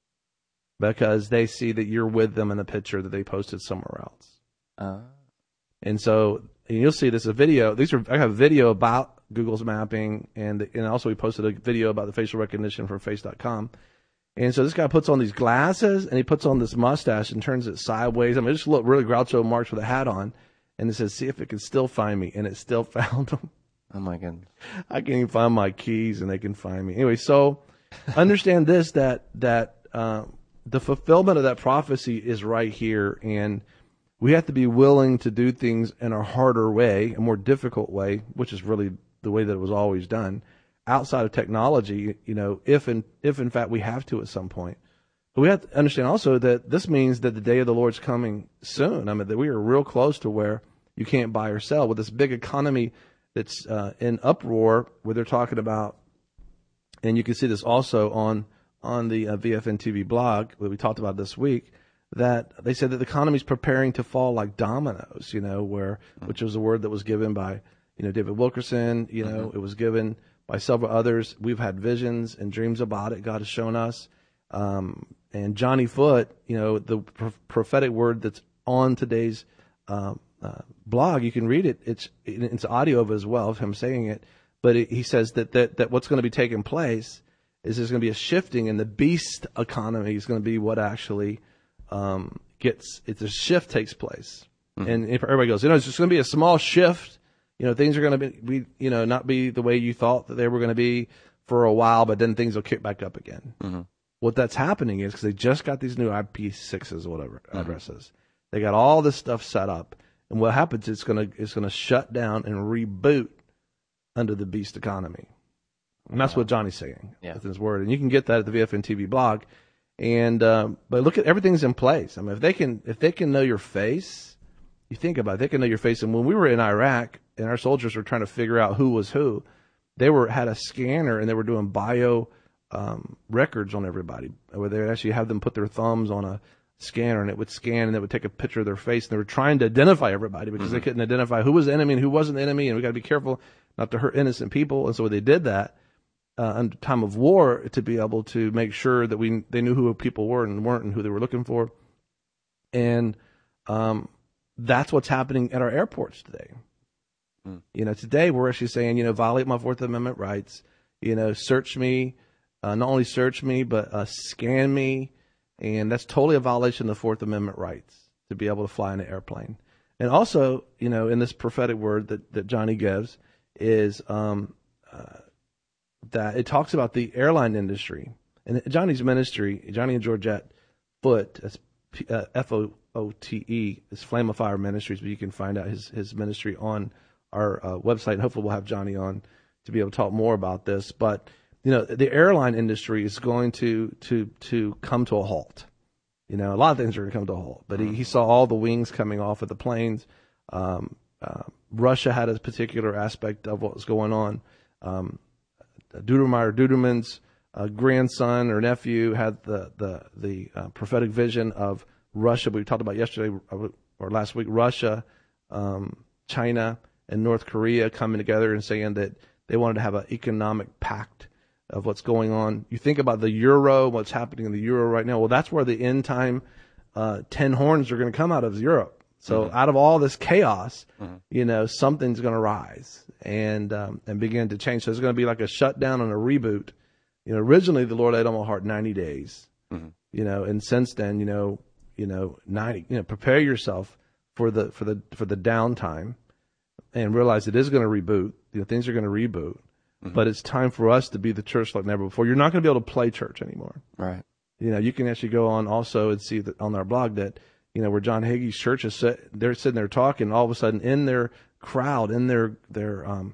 Because they see that you're with them in a picture that they posted somewhere else. Uh. And so and you'll see this a video. These are I have a video about Google's mapping, and and also we posted a video about the facial recognition for face dot com. And so this guy puts on these glasses, and he puts on this mustache and turns it sideways. I mean, it just looked really Groucho Marx with a hat on. And it says, see if it can still find me. And it still found him. Oh, my goodness. I can't even find my keys, and they can find me. Anyway, so understand this, that that uh, the fulfillment of that prophecy is right here. And we have to be willing to do things in a harder way, a more difficult way, which is really the way that it was always done, outside of technology, you know, if in, if in fact we have to at some point. But we have to understand also that this means that the day of the Lord's coming soon. I mean, that we are real close to where you can't buy or sell with this big economy that's uh, in uproar, where they're talking about, and you can see this also on on the uh, V F N T V blog that we talked about this week, that they said that the economy is preparing to fall like dominoes, you know, where mm-hmm. which was a word that was given by, you know, David Wilkerson, you know, mm-hmm. it was given by several others. We've had visions and dreams about it. God has shown us. Um, and Johnny Foote, you know, the pro- prophetic word that's on today's um, uh, blog, you can read it. It's it's audio of it as well, of him saying it. But it, he says that, that, that what's going to be taking place is there's going to be a shifting, and the beast economy is going to be what actually um, gets, it's a shift takes place. Mm-hmm. And if everybody goes, you know, it's just going to be a small shift. You know, things are going to be, be, you know, not be the way you thought that they were going to be for a while, but then things will kick back up again. Mm-hmm. What that's happening is because they just got these new I P sixes or whatever mm-hmm. addresses. They got all this stuff set up, and what happens is it's going to it's going to shut down and reboot under the beast economy, and that's wow. what Johnny's saying yeah. with his word. And you can get that at the V F N T V blog. And um, but look at everything's in place. I mean, if they can if they can know your face, you think about it, they can know your face. And when we were in Iraq, and our soldiers were trying to figure out who was who, they were had a scanner, and they were doing bio um, records on everybody, where they would actually have them put their thumbs on a scanner, and it would scan, and it would take a picture of their face. And they were trying to identify everybody because mm-hmm. they couldn't identify who was the enemy and who wasn't the enemy, and we got to be careful not to hurt innocent people. And so they did that uh, under time of war to be able to make sure that we they knew who people were and weren't, and who they were looking for. And um, that's what's happening at our airports today. You know, today we're actually saying, you know, violate my Fourth Amendment rights, you know, search me, uh, not only search me, but uh, scan me. And that's totally a violation of the Fourth Amendment rights to be able to fly in an airplane. And also, you know, in this prophetic word that, that Johnny gives is um, uh, that it talks about the airline industry. And Johnny's ministry, Johnny and Georgette Foote, that's uh, F O O T E, is Flame of Fire Ministries, but you can find out his, his ministry on our uh, website. Hopefully we'll have Johnny on to be able to talk more about this. But, you know, the airline industry is going to, to, to come to a halt. You know, a lot of things are going to come to a halt. But he, he saw all the wings coming off of the planes. Um, uh, Russia had a particular aspect of what was going on. Um, Dudermeyer Duderman's uh, grandson or nephew had the, the, the uh, prophetic vision of Russia. We talked about yesterday or last week, Russia, um, China, and North Korea coming together and saying that they wanted to have an economic pact of what's going on. You think about the euro, what's happening in the euro right now. Well, that's where the end time uh, ten horns are going to come out of Europe. So mm-hmm. out of all this chaos, mm-hmm. you know, something's going to rise and um, and begin to change. So it's going to be like a shutdown and a reboot. You know, originally the Lord laid on my heart ninety days. Mm-hmm. You know, and since then, you know, you know, ninety. You know, prepare yourself for the for the for the downtime. And realize it is going to reboot. You know, things are going to reboot. Mm-hmm. But it's time for us to be the church like never before. You're not going to be able to play church anymore. Right. You know, you can actually go on also and see that on our blog that, you know, where John Hagee's church is, sit, they're sitting there talking, all of a sudden in their crowd, in their their um,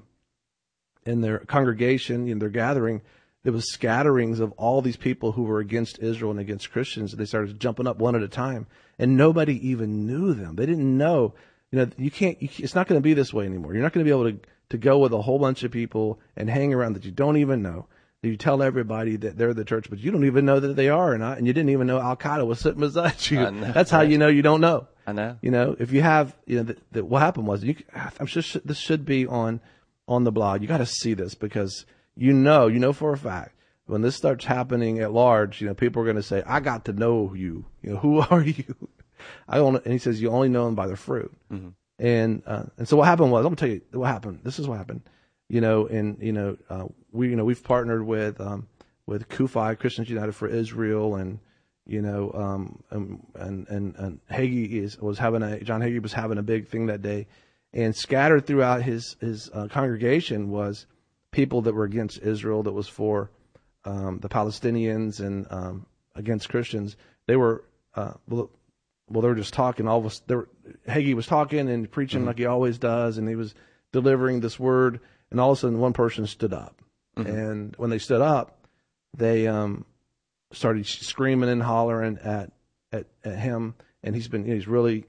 in their congregation, in their gathering, there was scatterings of all these people who were against Israel and against Christians. They started jumping up one at a time, and nobody even knew them. They didn't know. You know, you can't. You, it's not going to be this way anymore. You're not going to be able to to go with a whole bunch of people and hang around that you don't even know. That you tell everybody that they're the church, but you don't even know that they are or not, and you didn't even know Al Qaeda was sitting beside you. Uh, no, That's how right. you know you don't know. I know. You know, if you have, you know, the, the, what happened was, you, I'm sure sh- this should be on, on the blog. You got to see this because you know, you know for a fact, when this starts happening at large, you know, people are going to say, I got to know you. You know, who are you? I don't, and he says, you only know them by their fruit. Mm-hmm. And, uh, and so what happened was, I'm going to tell you what happened. This is what happened. You know, and, you know, uh, we, you know, we've partnered with, um, with Kufi, Christians United for Israel, and, you know, um, and, and, and, and Hagee is, was having a, John Hagee was having a big thing that day, and scattered throughout his, his, uh, congregation was people that were against Israel, that was for, um, the Palestinians and, um, against Christians. They were, uh, well, well, they were just talking. All of us, there, Hagee was talking and preaching mm-hmm. like he always does, and he was delivering this word, and all of a sudden one person stood up. Mm-hmm. And when they stood up, they, um, started screaming and hollering at, at, at him, and he's been, you know, he's really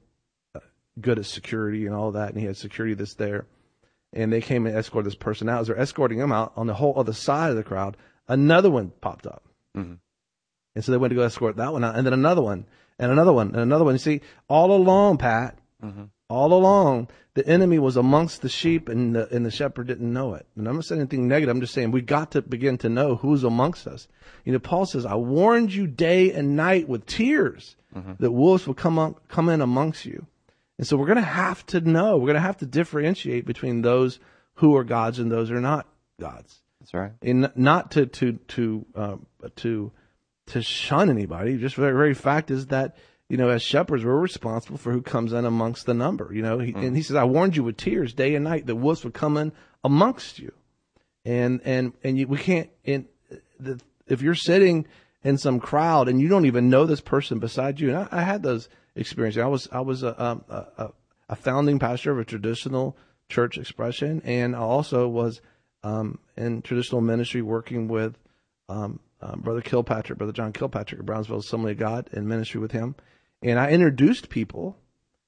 good at security and all that, and he had security that's there. And they came and escorted this person out. As they're escorting him out, on the whole other side of the crowd, another one popped up. Mm-hmm. And so they went to go escort that one out, and then another one, and another one, and another one. You see, all along, Pat, mm-hmm. all along, the enemy was amongst the sheep, and the, and the shepherd didn't know it. And I'm not saying anything negative. I'm just saying we got to begin to know who's amongst us. You know, Paul says, I warned you day and night with tears mm-hmm. that wolves will come up, come in amongst you. And so we're going to have to know, we're going to have to differentiate between those who are gods and those who are not gods. That's right. And not to, to, to, uh, to, to shun anybody. Just the very fact is that, you know, as shepherds, we're responsible for who comes in amongst the number, you know, he, mm. and he says, I warned you with tears day and night that wolves would come in amongst you. And, and, and you, we can't, in the, if you're sitting in some crowd and you don't even know this person beside you, and I, I had those experiences. I was, I was a, a, a founding pastor of a traditional church expression, and I also was, um, in traditional ministry working with, um, um, Brother Kilpatrick, Brother John Kilpatrick of Brownsville Assembly of God, in ministry with him. And I introduced people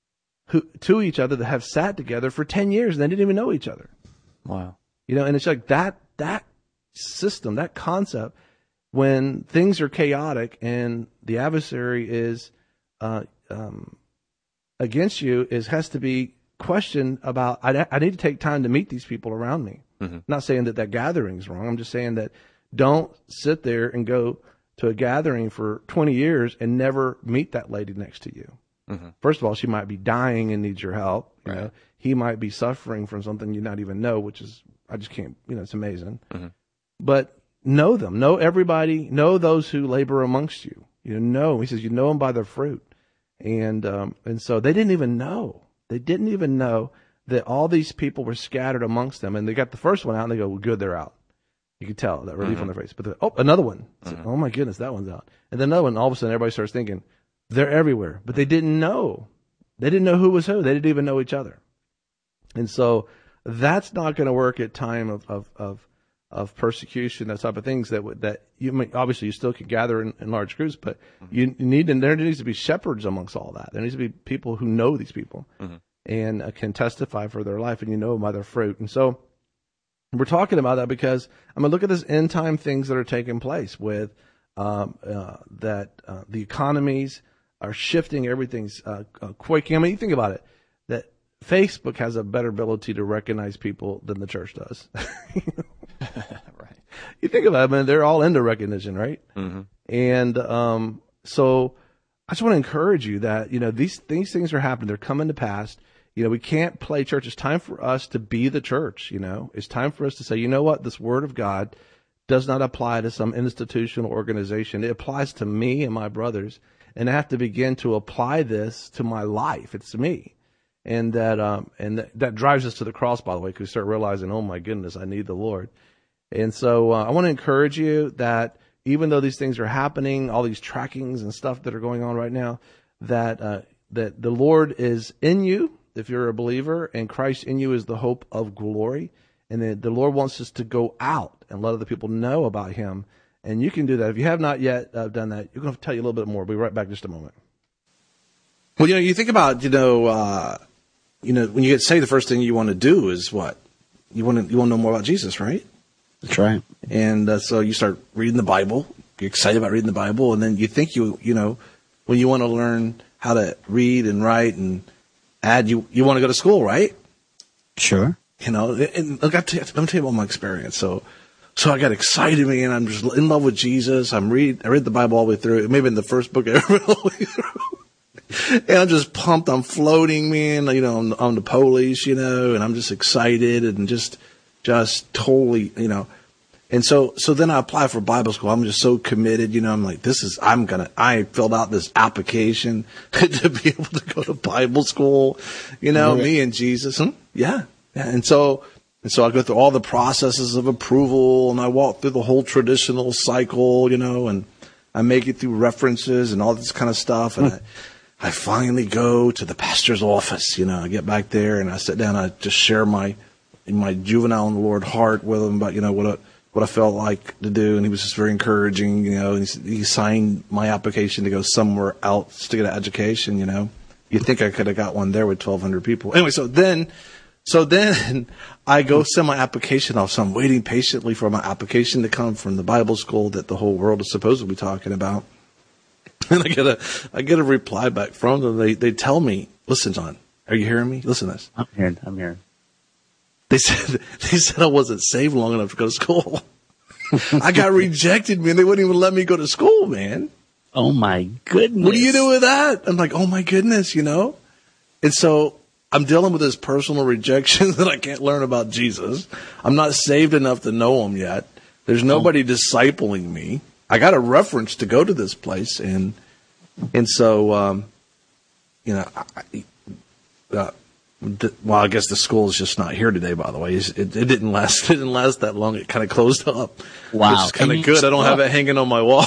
who to each other that have sat together for ten years and they didn't even know each other. Wow. You know, and it's like that, that system, that concept, when things are chaotic and the adversary is, uh, um, against you, is, has to be questioned about, I, I need to take time to meet these people around me. Mm-hmm. I'm not saying that that gathering is wrong. I'm just saying that don't sit there and go to a gathering for twenty years and never meet that lady next to you. Mm-hmm. First of all, she might be dying and needs your help. You right. know, he might be suffering from something you not even know, which is, I just can't, you know, it's amazing. Mm-hmm. But know them, know everybody, know those who labor amongst you. You know, he says, you know them by their fruit. And, um, and so they didn't even know. They didn't even know that all these people were scattered amongst them. And they got the first one out and they go, well, good, they're out. You could tell that relief mm-hmm. on their face. But the, oh, another one. Mm-hmm. Like, oh my goodness, that one's out. And then another one, all of a sudden everybody starts thinking, they're everywhere. But they didn't know. They didn't know who was who. They didn't even know each other. And so that's not going to work at time of, of, of, of persecution, that type of things that would, that you may, obviously you still could gather in, in large groups, but mm-hmm. you need, and there needs to be shepherds amongst all that. There needs to be people who know these people mm-hmm. and uh, can testify for their life, and you know them by their fruit. And so we're talking about that because I mean, look at this end time things that are taking place with um, uh, that uh, the economies are shifting, everything's uh, uh, quaking. I mean, you think about it, that Facebook has a better ability to recognize people than the church does. Right. You think about it, man, they're all into recognition, right? Mm-hmm. And um, so I just want to encourage you that, you know, these these things are happening. They're coming to pass. You know, we can't play church. It's time for us to be the church, you know. It's time for us to say, you know what, this word of God does not apply to some institutional organization. It applies to me and my brothers, and I have to begin to apply this to my life. It's me. And that um, and that, that drives us to the cross, by the way, because we start realizing, oh, my goodness, I need the Lord. And so uh, I want to encourage you that even though these things are happening, all these trackings and stuff that are going on right now, that uh, that the Lord is in you, if you're a believer, and Christ in you is the hope of glory. And that the Lord wants us to go out and let other people know about him. And you can do that. If you have not yet uh, done that, you're going to tell you a little bit more. We'll be right back in just a moment. Well, you know, you think about, you know, uh, you know, when you get saved, the first thing you want to do is what? You want to you want to know more about Jesus, right? That's right. And uh, so you start reading the Bible. You're excited about reading the Bible, and then you think you, you know, when you want to learn how to read and write and add. You you want to go to school, right? Sure. You know, and look, I'll tell you, let me tell you about my experience. So, so I got excited, man. I'm just in love with Jesus. I'm read, I read the Bible all the way through. It may have been the first book I ever read all the way through. And I'm just pumped. I'm floating, man, you know, on, on the police, you know, and I'm just excited and just, just totally, you know. And so, so then I apply for Bible school. I'm just so committed, you know, I'm like, this is, I'm going to, I filled out this application to be able to go to Bible school, you know, Really? me and Jesus. Hmm? Yeah. Yeah. And so, and so I go through all the processes of approval and I walk through the whole traditional cycle, you know, and I make it through references and all this kind of stuff. And I, I finally go to the pastor's office, you know, I get back there and I sit down, I just share my, my juvenile in the Lord heart with him about, you know, what a, what I felt like to do, and he was just very encouraging, you know, and he, he signed my application to go somewhere else to get an education, you know. You'd think I could have got one there with twelve hundred people. Anyway, so then, so then I go send my application off, so I'm waiting patiently for my application to come from the Bible school that the whole world is supposed to be talking about. And I get a, I get a reply back from them. They, they tell me, listen, John, are you hearing me? Listen to this. I'm here. I'm here. They said they said I wasn't saved long enough to go to school. I got rejected, man. They wouldn't even let me go to school, man. Oh my goodness. What do you do with that? I'm like, oh my goodness, you know? And so I'm dealing with this personal rejection that I can't learn about Jesus. I'm not saved enough to know him yet. There's nobody oh. discipling me. I got a reference to go to this place. And, and so, um, you know, I, uh, well, I guess the school is just not here today, by the way. It, it didn't last, it didn't last that long. It kind of closed up. Wow. Which is kind of good. I don't have it hanging on my wall.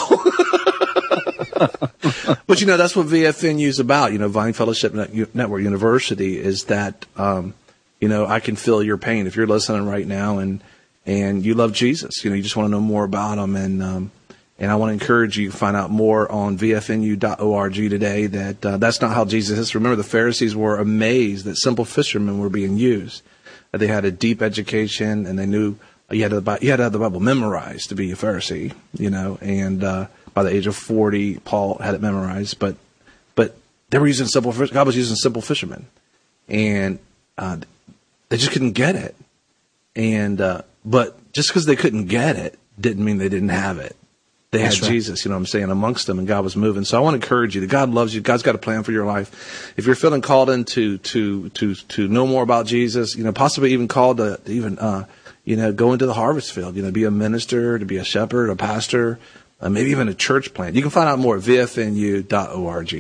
But, you know, that's what V F N U is about. You know, Vine Fellowship Network University is that, um, you know, I can feel your pain. If you're listening right now and, and you love Jesus, you know, you just want to know more about him. And, um, and I want to encourage you to find out more on V F N U dot org today that, uh, that's not how Jesus is. Remember, the Pharisees were amazed that simple fishermen were being used. That they had a deep education and they knew you had to, you had to have the Bible memorized to be a Pharisee, you know, and, uh, by the age of forty, Paul had it memorized, but, but they were using simple, God was using simple fishermen, and, uh, they just couldn't get it. And, uh, but just because they couldn't get it didn't mean they didn't have it. They had right. Jesus, you know what I'm saying, amongst them, and God was moving. So I want to encourage you that God loves you. God's got a plan for your life. If you're feeling called into, to, to, to know more about Jesus, you know, possibly even called to, to even, uh, you know, go into the harvest field, you know, be a minister, to be a shepherd, a pastor, Uh, maybe even a church plant. You can find out more at V F N U dot org.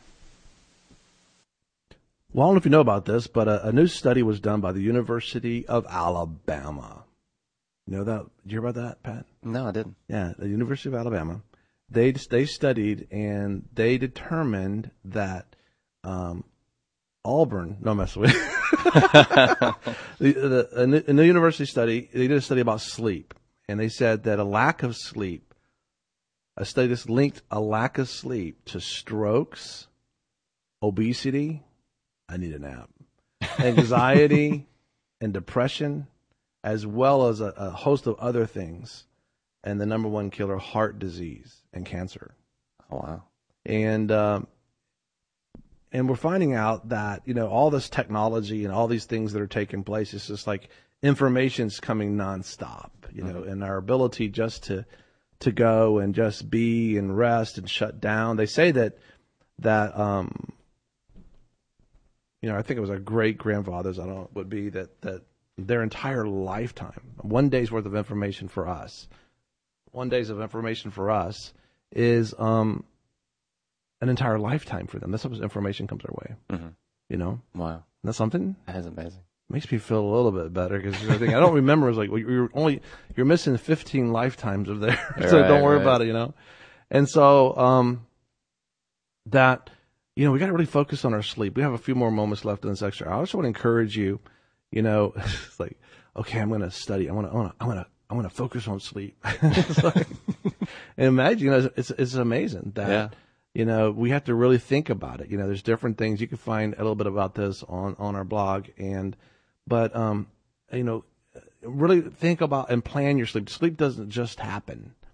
Well, I don't know if you know about this, but a, a new study was done by the University of Alabama. You know that? Did you hear about that, Pat? No, I didn't. Yeah, the University of Alabama. They they studied and they determined that um, Auburn. No, I'm messing with you. the, the, in, the, in the university study, they did a study about sleep, and they said that a lack of sleep. A study that's linked a lack of sleep to strokes, obesity, I need a nap, anxiety, and depression, as well as a, a host of other things, and the number one killer, heart disease and cancer. Oh, wow. And um, and we're finding out that, you know, all this technology and all these things that are taking place, it's just like information's coming nonstop, you know, mm-hmm. and our ability just to to go and just be and rest and shut down. They say that, that, um, you know, I think it was our great grandfathers, I don't know, would be that, that their entire lifetime, one day's worth of information for us, one day's of information for us is, um, an entire lifetime for them. That's how much information comes our way, mm-hmm. you know? Wow. Isn't that something? That is amazing. Makes me feel a little bit better because I think I don't remember. It's like well, you're only you're missing fifteen lifetimes of there, so right, don't worry right. about it, you know. And so um, that you know we got to really focus on our sleep. We have a few more moments left in this extra. I just want to encourage you. You know, it's like okay, I'm going to study. I want to. I want to. I want to. I want to focus on sleep. It's like, and imagine, you know, it's it's amazing that. Yeah. You know, we have to really think about it. You know, there's different things. You can find a little bit about this on, on our blog. And, but, um, you know, really think about and plan your sleep. Sleep doesn't just happen.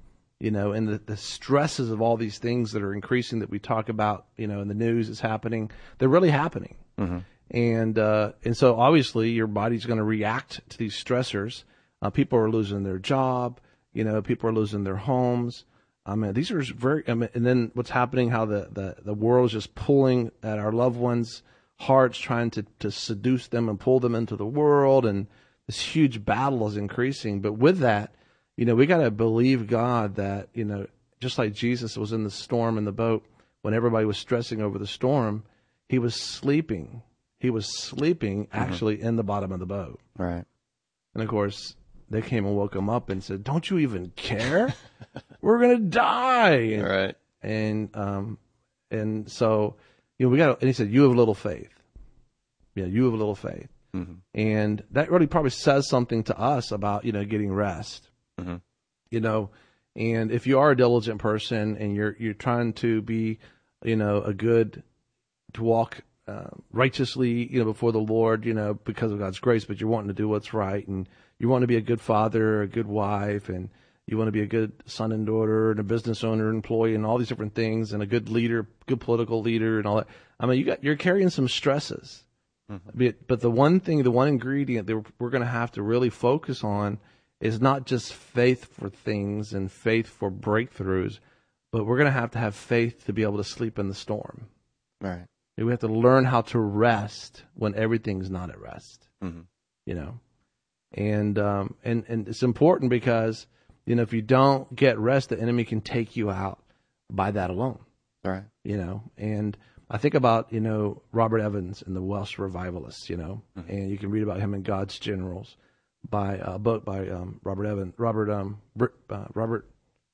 you know, and the, the stresses of all these things that are increasing that we talk about, you know, in the news is happening. They're really happening. Mm-hmm. And, uh, and so obviously your body's going to react to these stressors. Uh, people are losing their job, you know, people are losing their homes. I mean, these are very, I mean, and then what's happening, how the, the, the world is just pulling at our loved ones' hearts, trying to, to seduce them and pull them into the world. And this huge battle is increasing. But with that, you know, we got to believe God that, you know, just like Jesus was in the storm in the boat, when everybody was stressing over the storm, he was sleeping. He was sleeping actually mm-hmm. in the bottom of the boat. Right. And of course, they came and woke him up and said, "Don't you even care? We're going to die." And, right. And, um, and so, you know, we got, and he said, "You have little faith." Yeah, you have little faith. Mm-hmm. And that really probably says something to us about, you know, getting rest. Mm-hmm. You know, and if you are a diligent person and you're, you're trying to be, you know, a good, to walk uh, righteously, you know, before the Lord, you know, because of God's grace, but you're wanting to do what's right, and you want to be a good father, a good wife, and you want to be a good son and daughter, and a business owner, employee, and all these different things, and a good leader, good political leader, and all that. I mean, you got, you're carrying some stresses. Mm-hmm. But, but the one thing, the one ingredient that we're going to have to really focus on is not just faith for things and faith for breakthroughs, but we're going to have to have faith to be able to sleep in the storm. Right. We have to learn how to rest when everything's not at rest. Mm-hmm. You know, and um, and and it's important because, you know, if you don't get rest, the enemy can take you out by that alone. Right. You know, and I think about, you know, Robert Evans and the Welsh Revivalists, you know, mm-hmm. and you can read about him in God's Generals, by a book by um, Robert Evans, Robert um uh, Robert.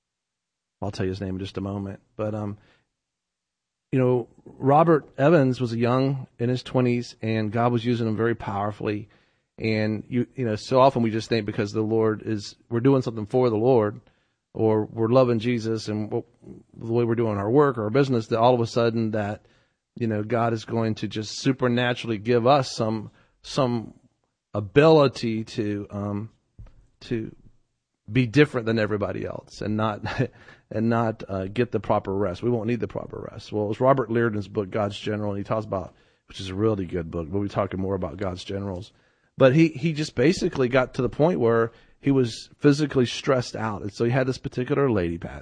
I'll tell you his name in just a moment, but um, you know, Robert Evans was a young in his twenties, and God was using him very powerfully. And you you know, so often we just think because the Lord is, we're doing something for the Lord, or we're loving Jesus, and the way we're doing our work or our business, that all of a sudden that, you know, God is going to just supernaturally give us some some ability to um to be different than everybody else and not and not uh, get the proper rest. We won't need the proper rest. Well, it's Robert Liardon's book, God's General, and he talks about, which is a really good book, but we'll be talking more about God's generals. But he, he just basically got to the point where he was physically stressed out. And so he had this particular lady, Pat,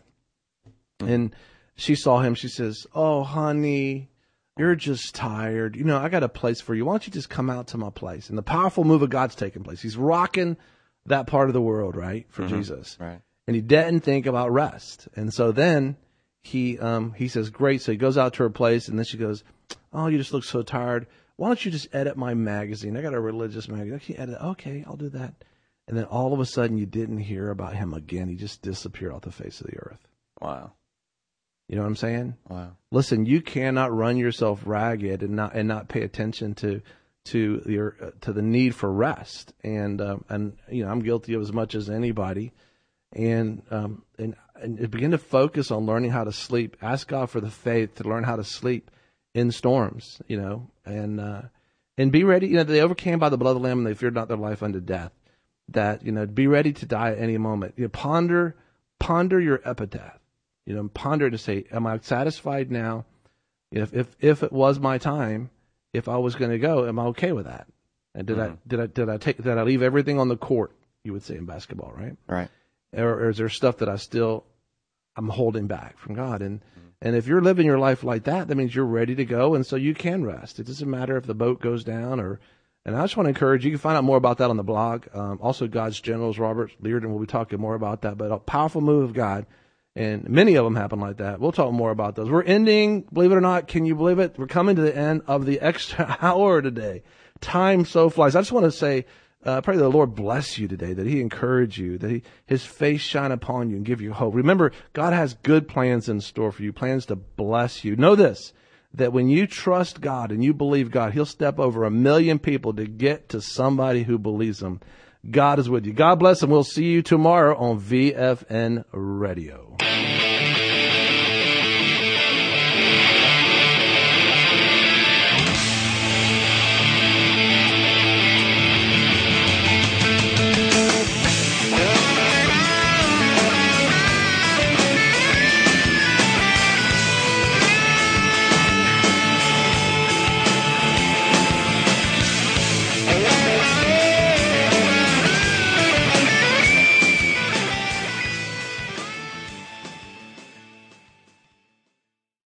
and she saw him. She says, "Oh, honey, you're just tired. You know, I got a place for you. Why don't you just come out to my place?" And the powerful move of God's taking place. He's rocking that part of the world, right, for mm-hmm. Jesus. Right. And he didn't think about rest. And so then he um, he says, "Great." So he goes out to her place, and then she goes, "Oh, you just look so tired. Why don't you just edit my magazine? I got a religious magazine. Can you edit? Okay, I'll do that." And then all of a sudden, you didn't hear about him again. He just disappeared off the face of the earth. Wow. You know what I'm saying? Wow. Listen, you cannot run yourself ragged and not and not pay attention to to your uh, to the need for rest. And um, and you know, I'm guilty of as much as anybody. And um and and begin to focus on learning how to sleep. Ask God for the faith to learn how to sleep in storms. You know, and uh, and be ready. You know, they overcame by the blood of the Lamb, and they feared not their life unto death. That, you know, be ready to die at any moment. You know, ponder ponder your epitaph. You know, ponder to say, am I satisfied now? If if if it was my time, if I was going to go, am I okay with that? And did mm-hmm. I did I did I take did I leave everything on the court? You would say in basketball, right? Right. Or, or is there stuff that I still I'm holding back from God? And mm-hmm. and if you're living your life like that, that means you're ready to go, and so you can rest. It doesn't matter if the boat goes down or. And I just want to encourage you. You can find out more about that on the blog. Um, also, God's Generals, Robert Liardon will be talking more about that. But a powerful move of God. And many of them happen like that. We'll talk more about those. We're ending, believe it or not, can you believe it? We're coming to the end of the extra hour today. Time so flies. I just want to say, uh, pray that the Lord bless you today, that he encourage you, that he, his face shine upon you and give you hope. Remember, God has good plans in store for you, plans to bless you. Know this, that when you trust God and you believe God, he'll step over a million people to get to somebody who believes him. God is with you. God bless, and we'll see you tomorrow on V F N Radio.